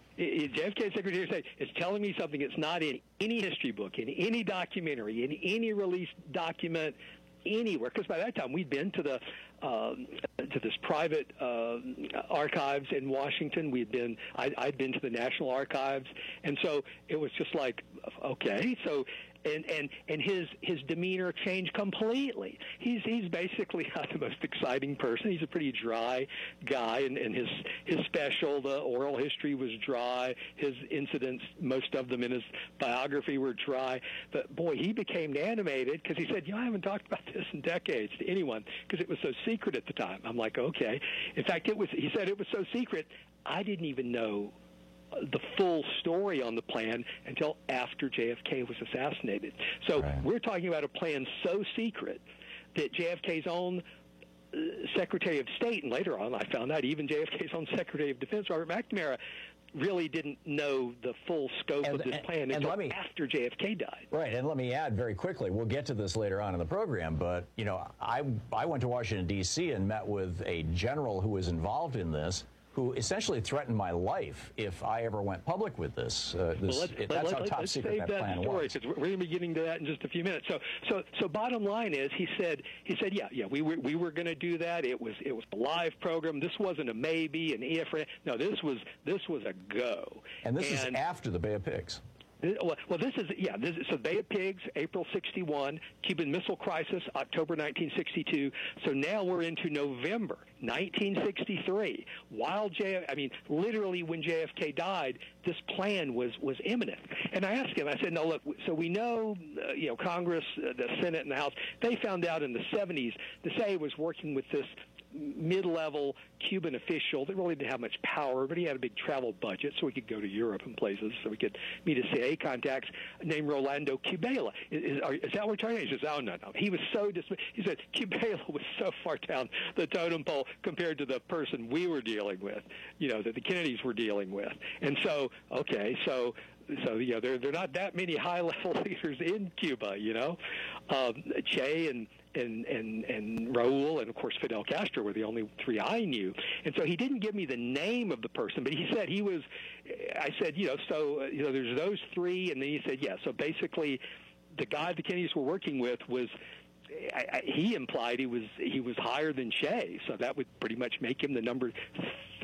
J F K Secretary of State is telling me something that's not in any history book, in any documentary, in any released document anywhere. Because by that time we'd been to the um, to this private uh, archives in Washington. We'd been I, I'd been to the National Archives, and so it was just like, okay, so. And, and and his his demeanor changed completely. He's he's basically not the most exciting person. He's a pretty dry guy, and, and his his special, the oral history, was dry. His incidents, most of them in his biography, were dry. But boy, he became animated because he said, "You know, I haven't talked about this in decades to anyone because it was so secret at the time." I'm like, okay. In fact, it was. He said it was so secret, I didn't even know the full story on the plan until after J F K was assassinated. So right. We're talking about a plan so secret that J F K's own uh, Secretary of State, and later on I found out even J F K's own Secretary of Defense, Robert McNamara, really didn't know the full scope and, of this and, plan and until me, after J F K died. Right, and let me add very quickly, we'll get to this later on in the program, but, you know, I, I went to Washington, D C and met with a general who was involved in this, who essentially threatened my life if I ever went public with this. Uh, this well, let's, it, let, that's let, how top let's secret save that, that plan story, was. Because we're going to be getting to that in just a few minutes. So, so, so bottom line is, he said, he said, yeah, yeah, we were we were going to do that. It was it was a live program. This wasn't a maybe, an if. No, this was this was a go. And this and, is after the Bay of Pigs. Well, well, this is, yeah, this is, so Bay of Pigs, April sixty-one, Cuban Missile Crisis, October nineteen sixty-two. So now we're into November nineteen sixty-three. While J, I mean, literally when J F K died, this plan was, was imminent. And I asked him, I said, no, look, so we know, uh, you know, Congress, uh, the Senate, and the House, they found out in the seventies the C I A was working with this mid-level Cuban official that really didn't have much power, but he had a big travel budget, so we could go to Europe and places, so we could meet his C I A contacts, named Rolando Cubela. Is, is, are, is that what we're talking about? He says, oh, no, no. He was so dismissed. He said, Cubela was so far down the totem pole compared to the person we were dealing with, you know, that the Kennedys were dealing with. And so, okay, so... So, you know, there, there are not that many high-level leaders in Cuba, you know. Um, Che and, and, and, and Raul and, of course, Fidel Castro were the only three I knew. And so he didn't give me the name of the person, but he said he was – I said, you know, so, uh, you know, there's those three. And then he said, yeah, so basically the guy the Kennedys were working with was – I, I, he implied he was he was higher than Che, so that would pretty much make him the number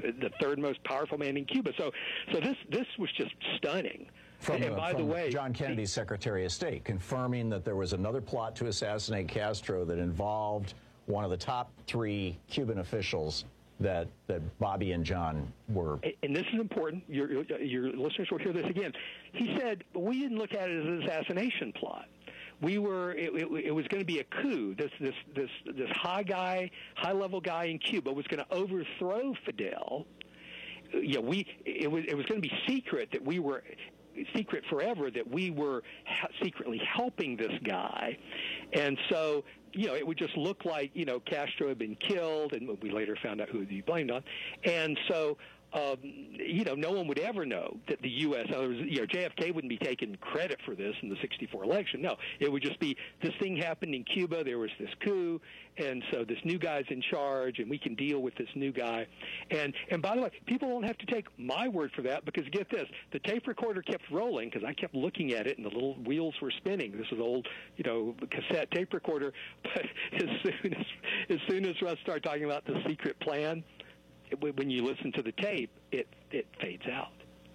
the third most powerful man in Cuba. So, so this this was just stunning. From, and uh, by from the way, John Kennedy's Secretary of State, confirming that there was another plot to assassinate Castro that involved one of the top three Cuban officials that that Bobby and John were. And this is important. Your, your listeners will hear this again. He said, we didn't look at it as an assassination plot. We were. It, it, it was going to be a coup. This this this this high guy, high level guy in Cuba was going to overthrow Fidel. You know, we it was it was going to be secret that we were. secret forever that we were ha- secretly helping this guy. And so, you know, it would just look like, you know, Castro had been killed, and we later found out who he blamed on. And so, um, you know, no one would ever know that the U S, in other words, you know, J F K wouldn't be taking credit for this in the sixty-four election. No, it would just be this thing happened in Cuba, there was this coup, and so this new guy's in charge, and we can deal with this new guy. And and by the way, people don't have to take my word for that, because get this, the tape recorder kept rolling, because I kept looking at it, and the little wheels were spinning. This is old, you know, cassette tape recorder. But as soon as, as soon as Russ started talking about the secret plan, when you listen to the tape, it it fades out.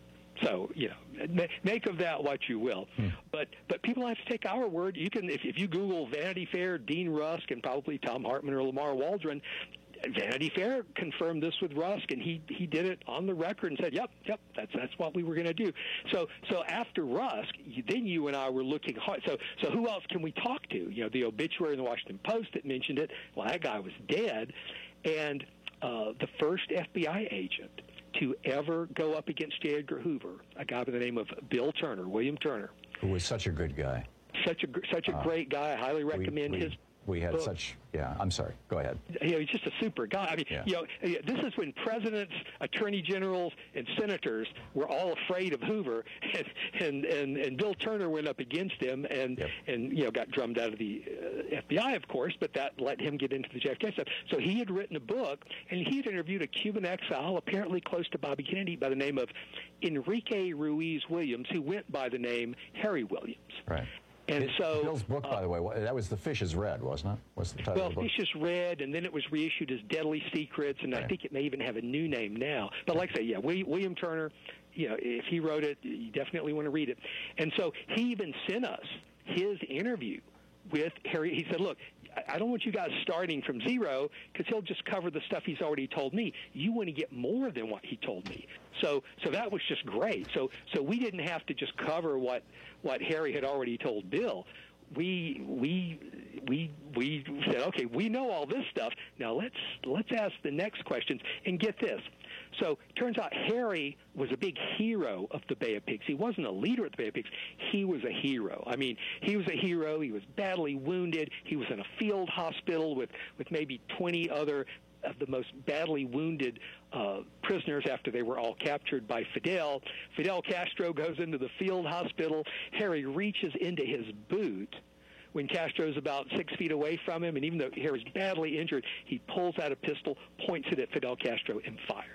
So, you know, make of that what you will. Hmm. But but people have to take our word. You can, if, if you Google Vanity Fair, Dean Rusk, and probably Tom Hartman or Lamar Waldron, Vanity Fair confirmed this with Rusk, and he, he did it on the record and said, yep, yep, that's that's what we were going to do. So so after Rusk, then you and I were looking hard. So so who else can we talk to? You know, the obituary in the Washington Post that mentioned it, well, that guy was dead. And uh, the first F B I agent to ever go up against J. Edgar Hoover, a guy by the name of Bill Turner, William Turner. Who was such a good guy. Such a such a uh, great guy. I highly recommend we, we, his We had book. such, yeah, I'm sorry. Go ahead. You know, he's just a super guy. I mean, yeah. you know, this is when presidents, attorney generals, and senators were all afraid of Hoover, and and, and, and Bill Turner went up against him and, yep. and you know, got drummed out of the uh, F B I, of course, but that let him get into the J F K stuff. So he had written a book, and he had interviewed a Cuban exile, apparently close to Bobby Kennedy, by the name of Enrique Ruiz Williams, who went by the name Harry Williams. Right. And it, so Bill's book, by uh, the way, that was The Fish is Red, wasn't it? What's the title well, of the book? Fish is Red, and then it was reissued as Deadly Secrets, and right. I think it may even have a new name now. But like I say, yeah, William Turner, you know, if he wrote it, you definitely want to read it. And so he even sent us his interview with Harry. He said, look, I don't want you guys starting from zero, because he'll just cover the stuff he's already told me. You want to get more than what he told me. So so that was just great. So so we didn't have to just cover what, what Harry had already told Bill. We we we we said, okay, we know all this stuff. Now let's let's ask the next questions. And get this. So turns out Harry was a big hero of the Bay of Pigs. He wasn't a leader of the Bay of Pigs. He was a hero. I mean, he was a hero. He was badly wounded. He was in a field hospital with, with maybe twenty other of the most badly wounded uh, prisoners after they were all captured by Fidel. Fidel Castro goes into the field hospital. Harry reaches into his boot when Castro's about six feet away from him, and even though Harry's badly injured, he pulls out a pistol, points it at Fidel Castro, and fires.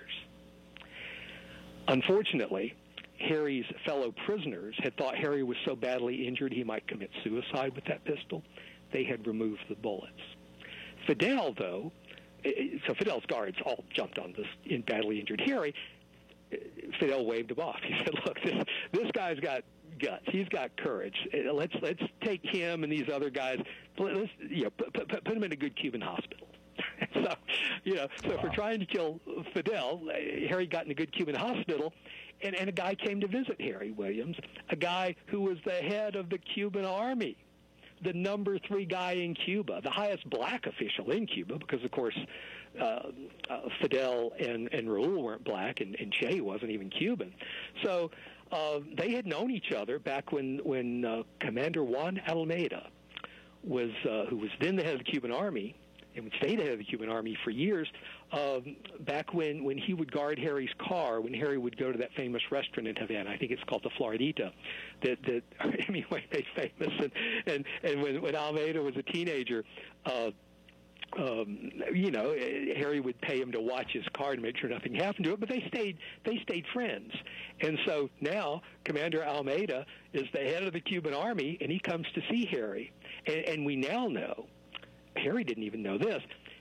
Unfortunately, Harry's fellow prisoners had thought Harry was so badly injured he might commit suicide with that pistol. They had removed the bullets. Fidel, though, so Fidel's guards all jumped on this in badly injured Harry. Fidel waved him off. He said, look, this, this guy's got guts. He's got courage. Let's let's take him and these other guys, let's, you know, put, put, put him in a good Cuban hospital. So, you know, so wow. for trying to kill Fidel, Harry got in a good Cuban hospital, and, and a guy came to visit Harry Williams, a guy who was the head of the Cuban army, the number three guy in Cuba, the highest black official in Cuba, because, of course, uh, uh, Fidel and, and Raul weren't black, and, and Che wasn't even Cuban. So uh, they had known each other back when, when uh, Commander Juan Almeida, was, uh, who was then the head of the Cuban army, and would stay the head of the Cuban army for years, um, back when, when he would guard Harry's car, when Harry would go to that famous restaurant in Havana, I think it's called the Floridita, that, that Hemingway made famous. And, and, and when, when Almeida was a teenager, uh, um, you know, Harry would pay him to watch his car to make sure nothing happened to it, but they stayed, they stayed friends. And so now Commander Almeida is the head of the Cuban army, and he comes to see Harry. And, and we now know, Harry didn't even know this,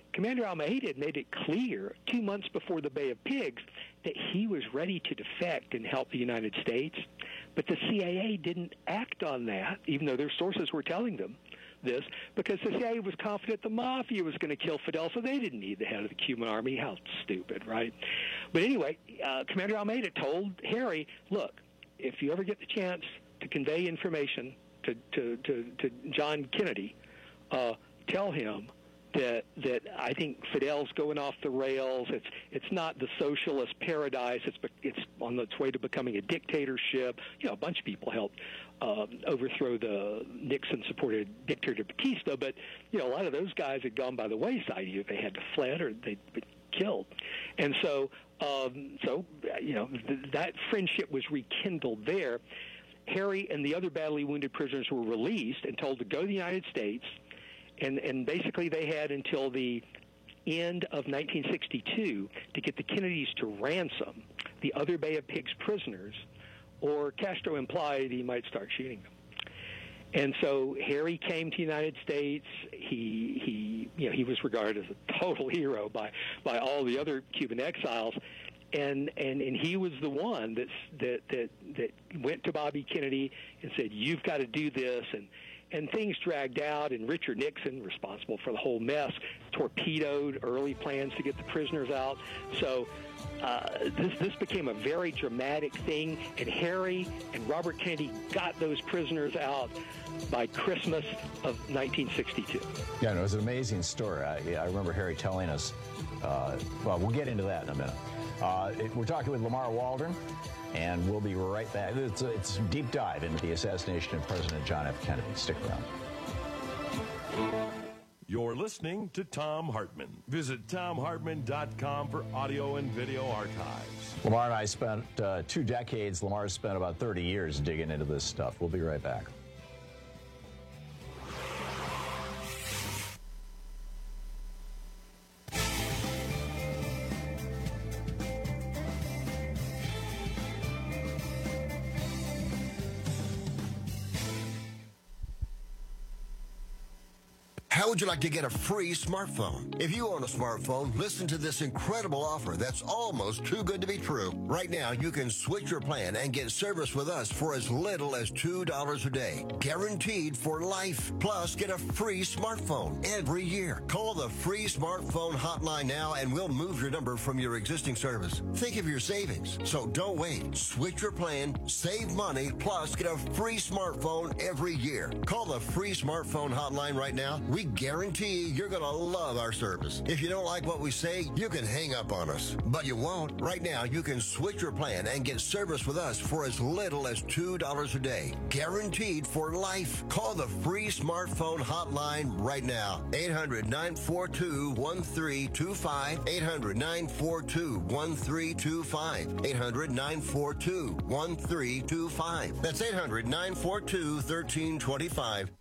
Commander Almeida had made it clear two months before the Bay of Pigs that he was ready to defect and help the United States, but the C I A didn't act on that, even though their sources were telling them this, because the C I A was confident the Mafia was going to kill Fidel, so they didn't need the head of the Cuban army. How stupid, right? But anyway, uh, Commander Almeida told Harry, look, if you ever get the chance to convey information to, to, to, to John Kennedy, uh, tell him that that I think Fidel's going off the rails. It's it's not the socialist paradise. It's it's on its way to becoming a dictatorship. You know, a bunch of people helped uh, overthrow the Nixon-supported dictator Batista, but you know, a lot of those guys had gone by the wayside. Either they had to fled or they'd been killed, and so um, so you know th- that friendship was rekindled there. Harry and the other badly wounded prisoners were released and told to go to the United States. And, and basically they had until the end of nineteen sixty-two to get the Kennedys to ransom the other Bay of Pigs prisoners, or Castro implied he might start shooting them. And so Harry came to the United States. He, he, you know, he was regarded as a total hero by, by all the other Cuban exiles. And, and and he was the one that's, that, that, that went to Bobby Kennedy and said, you've got to do this. And And things dragged out, and Richard Nixon, responsible for the whole mess, torpedoed early plans to get the prisoners out. So uh, this this became a very dramatic thing, and Harry and Robert Kennedy got those prisoners out by Christmas of nineteen sixty-two. Yeah, no, it was an amazing story. I, I remember Harry telling us, uh, well, we'll get into that in a minute. Uh, it, we're talking with Lamar Waldron, and we'll be right back. It's a, it's a deep dive into the assassination of President John F. Kennedy. Stick around. You're listening to Thom Hartmann. Visit Thom Hartmann dot com for audio and video archives. Lamar and I spent uh, two decades. Lamar spent about thirty years digging into this stuff. We'll be right back. How would you like to get a free smartphone? If you own a smartphone, listen to this incredible offer that's almost too good to be true. Right now, you can switch your plan and get service with us for as little as two dollars a day. Guaranteed for life. Plus, get a free smartphone every year. Call the free smartphone hotline now and we'll move your number from your existing service. Think of your savings. So don't wait. Switch your plan, save money, plus get a free smartphone every year. Call the free smartphone hotline right now. We guarantee you're going to love our service. If you don't like what we say, you can hang up on us. But you won't. Right now, you can switch your plan and get service with us for as little as two dollars a day. Guaranteed for life. Call the free smartphone hotline right now. eight hundred, nine four two, one three two five. eight hundred, nine four two, one three two five. eight hundred, nine four two, one three two five. That's eight hundred, nine four two, one three two five.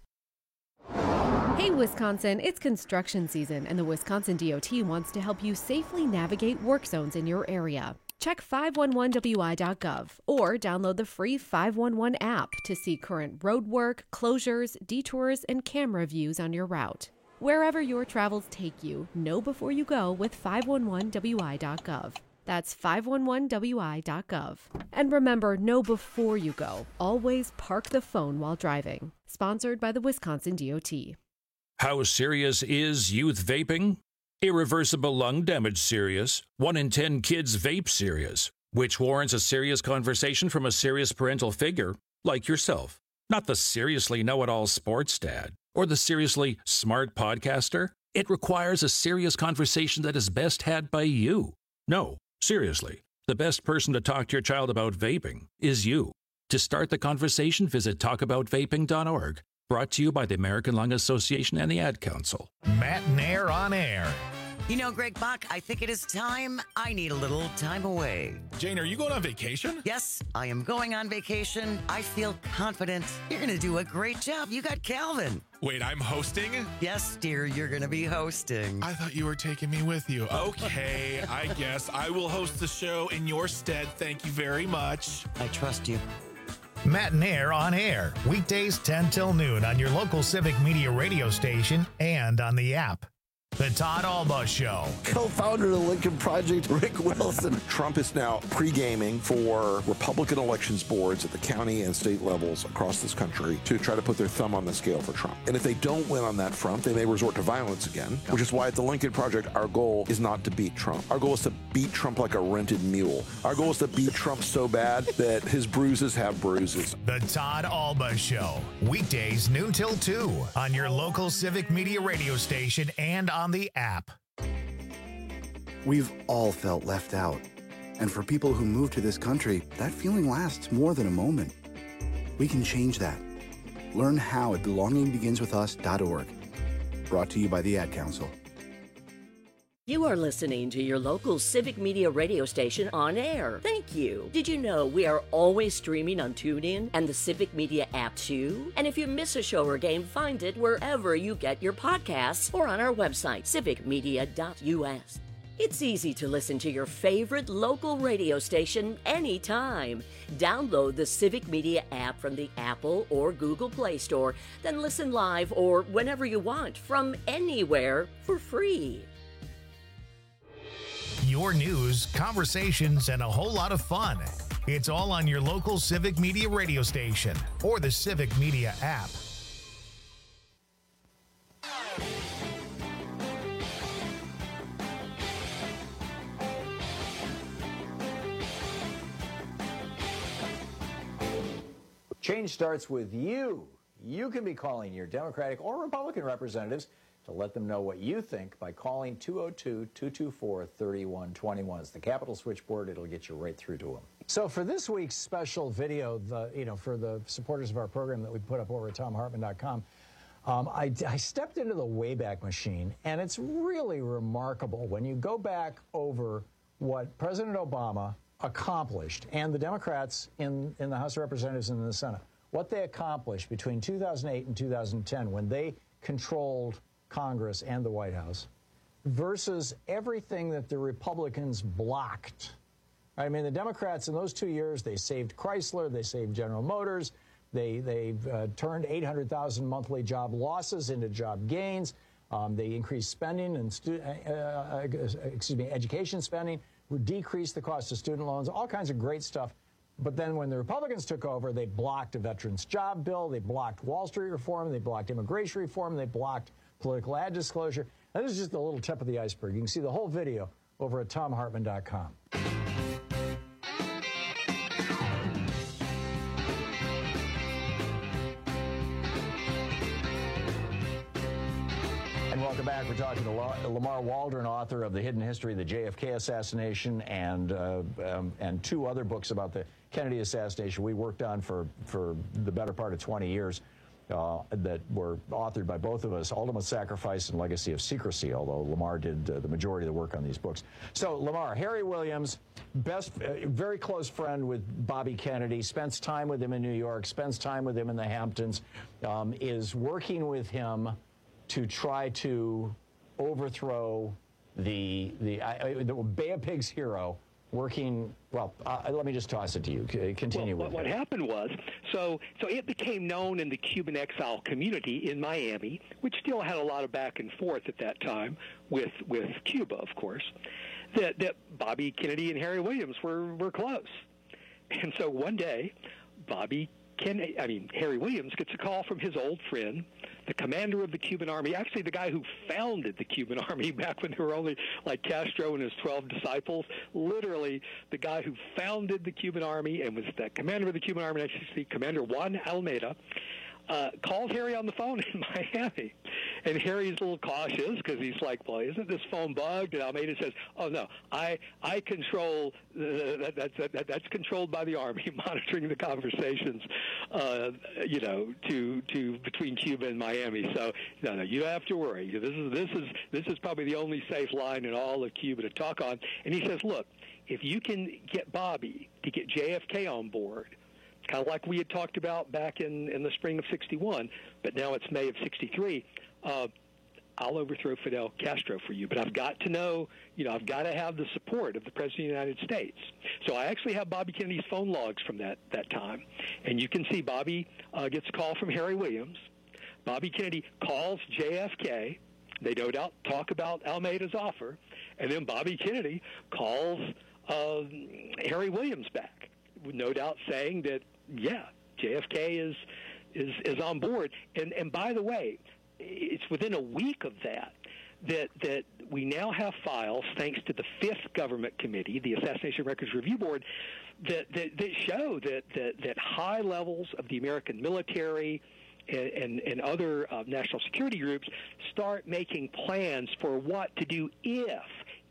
Hey Wisconsin, it's construction season and the Wisconsin D O T wants to help you safely navigate work zones in your area. Check five one one W I dot gov or download the free five one one app to see current road work, closures, detours, and camera views on your route. Wherever your travels take you, know before you go with five one one W I dot gov. That's five one one W I dot gov. And remember, know before you go. Always park the phone while driving. Sponsored by the Wisconsin D O T. How serious is youth vaping? Irreversible lung damage serious. One in ten kids vape serious, which warrants a serious conversation from a serious parental figure like yourself. Not the seriously know-it-all sports dad or the seriously smart podcaster. It requires a serious conversation that is best had by you. No, seriously, the best person to talk to your child about vaping is you. To start the conversation, visit talk about vaping dot org. Brought to you by the American Lung Association and the Ad Council. Matt Nair on air. You know, Greg Buck, I think it is time. I need a little time away. Jane, are you going on vacation? Yes, I am going on vacation. I feel confident. You're going to do a great job. You got Calvin. Wait, I'm hosting? Yes, dear, you're going to be hosting. I thought you were taking me with you. Okay, I guess I will host the show in your stead. Thank you very much. I trust you. Matt Nair on air, weekdays ten till noon on your local Civic Media radio station and on the app. The The Todd Alba Show. Co-founder of the Lincoln Project, Rick Wilson. Trump is now pre-gaming for Republican elections boards at the county and state levels across this country to try to put their thumb on the scale for Trump. And if they don't win on that front, they may resort to violence again, which is why at the Lincoln Project, our goal is not to beat Trump. Our goal is to beat Trump like a rented mule. Our goal is to beat Trump so bad that his bruises have bruises. The Todd Alba Show. Weekdays noon till two on your local Civic Media radio station and on the app. We've all felt left out. And for people who move to this country, that feeling lasts more than a moment. We can change that. Learn how at belonging begins with us dot org. Brought to you by the Ad Council. You are listening to your local Civic Media radio station on air. Thank you. Did you know we are always streaming on TuneIn and the Civic Media app too? And if you miss a show or game, find it wherever you get your podcasts or on our website, civic media dot U S. It's easy to listen to your favorite local radio station anytime. Download the Civic Media app from the Apple or Google Play Store, then listen live or whenever you want from anywhere for free. Your news, conversations, and a whole lot of fun. It's all on your local Civic Media radio station or the Civic Media app. Change starts with you. You can be calling your Democratic or Republican representatives to let them know what you think by calling two oh two, two two four, three one two one. It's the Capitol switchboard. It'll get you right through to them. So for this week's special video, the you know, for the supporters of our program that we put up over at tom hartman dot com, um, I, I stepped into the Wayback Machine, and it's really remarkable when you go back over what President Obama accomplished and the Democrats in, in the House of Representatives and in the Senate, what they accomplished between two thousand eight and two thousand ten when they controlled Congress and the White House versus everything that the Republicans blocked. I mean, the Democrats in those two years, they saved Chrysler, they saved General Motors, they, they've uh, turned eight hundred thousand monthly job losses into job gains. Um, they increased spending and stu- uh, uh, excuse me, education spending, decreased the cost of student loans, all kinds of great stuff. But then when the Republicans took over, they blocked a veterans job bill, they blocked Wall Street reform, they blocked immigration reform, they blocked political ad disclosure. And this is just a little tip of the iceberg. You can see the whole video over at tom hartman dot com. And welcome back. We're talking to Lamar Waldron, author of The Hidden History of the J F K Assassination and uh, um, and two other books about the Kennedy assassination we worked on for, for the better part of twenty years. Uh, that were authored by both of us, Ultimate Sacrifice and Legacy of Secrecy, although Lamar did uh, the majority of the work on these books. So, Lamar, Harry Williams, best, uh, very close friend with Bobby Kennedy, spends time with him in New York, spends time with him in the Hamptons, um, is working with him to try to overthrow the, the, uh, the Bay of Pigs hero, working, well, uh, let me just toss it to you. C- continue well, with what, it. what happened was, so so it became known in the Cuban exile community in Miami, which still had a lot of back and forth at that time with with Cuba, of course, that, that Bobby Kennedy and Harry Williams were, were close. And so one day, Bobby Kennedy, I mean, Harry Williams gets a call from his old friend, the commander of the Cuban Army, actually the guy who founded the Cuban Army back when there were only like Castro and his twelve disciples, literally the guy who founded the Cuban Army and was the commander of the Cuban Army, actually Commander Juan Almeida, uh, calls Harry on the phone in Miami. And Harry's a little cautious because he's like, well, isn't this phone bugged? And Almeida says, oh, no, I I control, uh, that, that, that, that's controlled by the Army, monitoring the conversations, uh, you know, to to between Cuba and Miami. So, no, no, you don't have to worry. This is, this is, this is probably the only safe line in all of Cuba to talk on. And he says, look, if you can get Bobby to get J F K on board, kind of like we had talked about back in, in the spring of sixty-one, but now it's May of sixty-three, uh, I'll overthrow Fidel Castro for you. But I've got to know, you know, I've got to have the support of the President of the United States. So I actually have Bobby Kennedy's phone logs from that, that time. And you can see Bobby uh, gets a call from Harry Williams. Bobby Kennedy calls J F K, They no doubt talk about Almeida's offer, and then Bobby Kennedy calls uh, Harry Williams back, no doubt saying that, yeah, J F K is is is on board. And and by the way, it's within a week of that that that we now have files, thanks to the fifth government committee, the Assassination Records Review Board, that that, that show that, that that high levels of the American military and, and, and other uh, national security groups start making plans for what to do if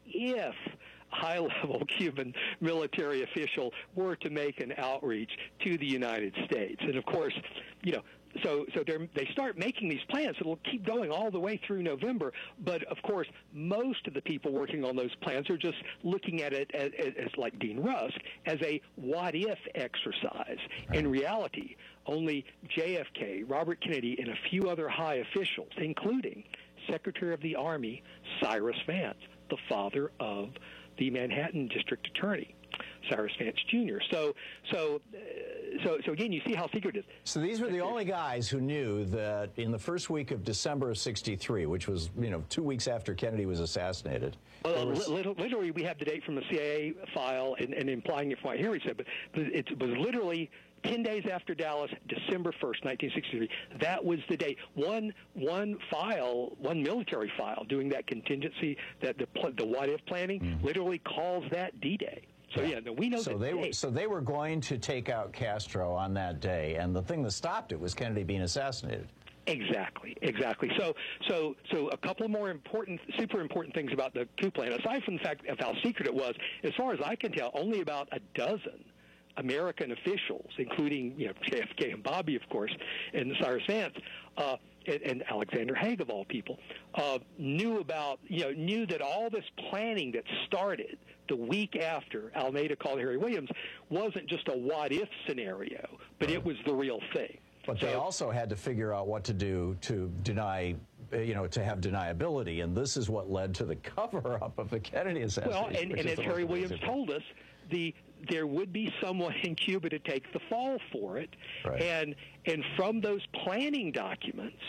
if high-level Cuban military official were to make an outreach to the United States. And of course, you know, so so they start making these plans. It'll keep going all the way through November. But of course, most of the people working on those plans are just looking at it as, as, as like Dean Rusk, as a what-if exercise. In reality, only J F K, Robert Kennedy, and a few other high officials, including Secretary of the Army Cyrus Vance, the father of the Manhattan District Attorney, Cyrus Vance Junior So, so, uh, so, so again, you see how secret it is. So these were the only guys who knew that in the first week of December of sixty-three, which was, you know, two weeks after Kennedy was assassinated. Well, was... literally, we have the date from the C I A file and, and implying it from what Harry said, but, but it was literally ten days after Dallas, December first, nineteen sixty-three. That was the day. One one file, one military file doing that contingency, that the the what-if planning, mm. literally calls that D-Day. So yeah, no, we know so that they day. were so they were going to take out Castro on that day, and the thing that stopped it was Kennedy being assassinated. Exactly, exactly. So, so, so a couple more important, super important things about the coup plan. Aside from the fact of how secret it was, as far as I can tell, only about a dozen American officials, including, you know, J F K and Bobby, of course, and Cyrus Vance, uh, and, and Alexander Haig, of all people, uh, knew about, you know, knew that all this planning that started the week after Almeida called Harry Williams wasn't just a what-if scenario, but it was the real thing. But so, they also had to figure out what to do to deny, you know, to have deniability, and this is what led to the cover-up of the Kennedy assassination. Well, and, and as Harry Williams told us, the there would be someone in Cuba to take the fall for it, right. and and from those planning documents,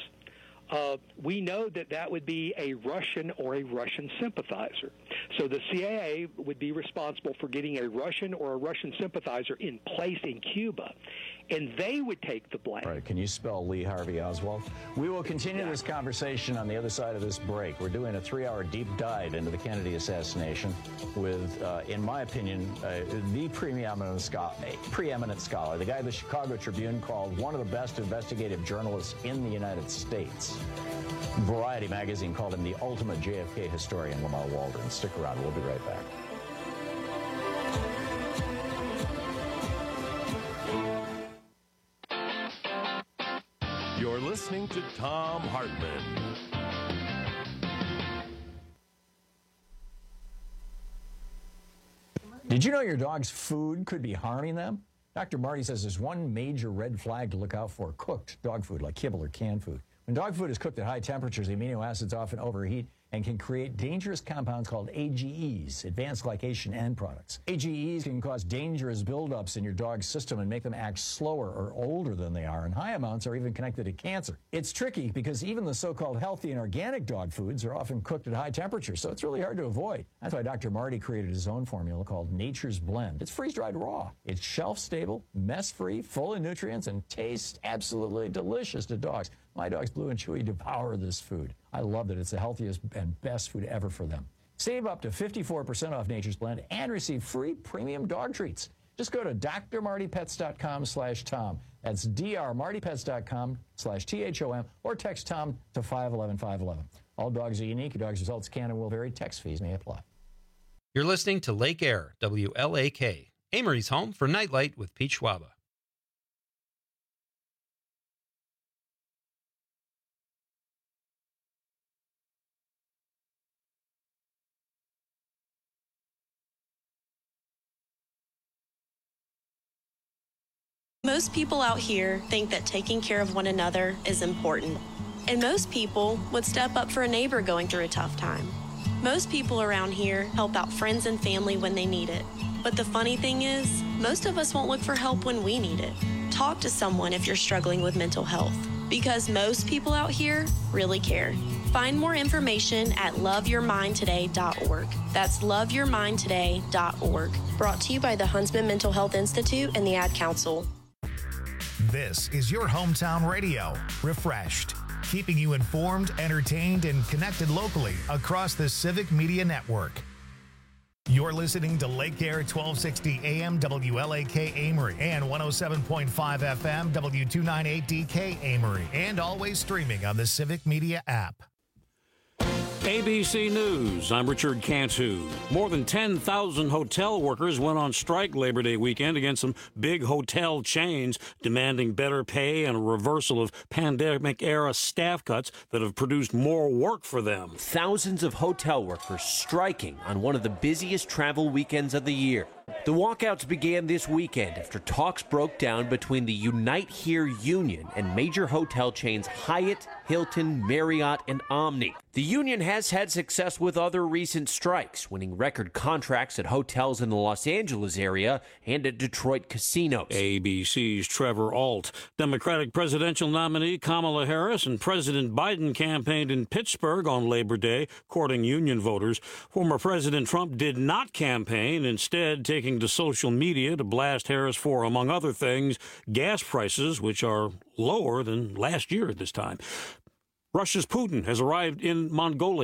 uh, we know that that would be a Russian or a Russian sympathizer. So the C I A would be responsible for getting a Russian or a Russian sympathizer in place in Cuba, and they would take the blame. Right. Can you spell Lee Harvey Oswald? We will continue this conversation on the other side of this break. We're doing a three-hour deep dive into the Kennedy assassination with, uh, in my opinion, uh, the preeminent scholar, preeminent scholar, the guy the Chicago Tribune called one of the best investigative journalists in the United States. Variety magazine called him the ultimate J F K historian, Lamar Waldron. Stick around. We'll be right back. You're listening to Thom Hartmann. Did you know your dog's food could be harming them? Doctor Marty says there's one major red flag to look out for: cooked dog food like kibble or canned food. When dog food is cooked at high temperatures, the amino acids often overheat and can create dangerous compounds called A G Es, advanced glycation end products. A G Es can cause dangerous buildups in your dog's system and make them act slower or older than they are, and high amounts are even connected to cancer. It's tricky because even the so-called healthy and organic dog foods are often cooked at high temperatures, so it's really hard to avoid. That's why Doctor Marty created his own formula called Nature's Blend. It's freeze-dried raw. It's shelf-stable, mess-free, full of nutrients, and tastes absolutely delicious to dogs. My dogs, Blue and Chewy, devour this food. I love that it's the healthiest and best food ever for them. Save up to fifty-four percent off Nature's Blend and receive free premium dog treats. Just go to d r marty pets dot com slash Tom. That's d r marty pets dot com slash T H O M, or text Tom to five one one five one one. All dogs are unique. Your dog's results can and will vary. Text fees may apply. You're listening to Lake Air, W L A K, Amory's home for Nightlight with Pete Schwaba. Most people out here think that taking care of one another is important, and most people would step up for a neighbor going through a tough time. Most people around here help out friends and family when they need it. But the funny thing is, most of us won't look for help when we need it. Talk to someone if you're struggling with mental health, because most people out here really care. Find more information at love your mind today dot org. That's love your mind today dot org. Brought to you by the Huntsman Mental Health Institute and the Ad Council. This is your hometown radio, Refreshed, keeping you informed, entertained, and connected locally across the Civic Media Network. You're listening to Lake Air twelve sixty A M W L A K Amory and one oh seven point five F M W two ninety-eight D K Amory, and always streaming on the Civic Media app. A B C News, I'm Richard Cantu. More than ten thousand hotel workers went on strike Labor Day weekend against some big hotel chains, demanding better pay and a reversal of pandemic-era staff cuts that have produced more work for them. Thousands of hotel workers striking on one of the busiest travel weekends of the year. The walkouts began this weekend after talks broke down between the Unite Here union and major hotel chains Hyatt, Hilton, Marriott, and Omni. The union has had success with other recent strikes, winning record contracts at hotels in the Los Angeles area and at Detroit casinos. A B C's Trevor Ault. Democratic presidential nominee Kamala Harris and President Biden campaigned in Pittsburgh on Labor Day, courting union voters. Former President Trump did not campaign, instead taking to social media to blast Harris for, among other things, gas prices, which are lower than last year at this time. Russia's Putin has arrived in Mongolia.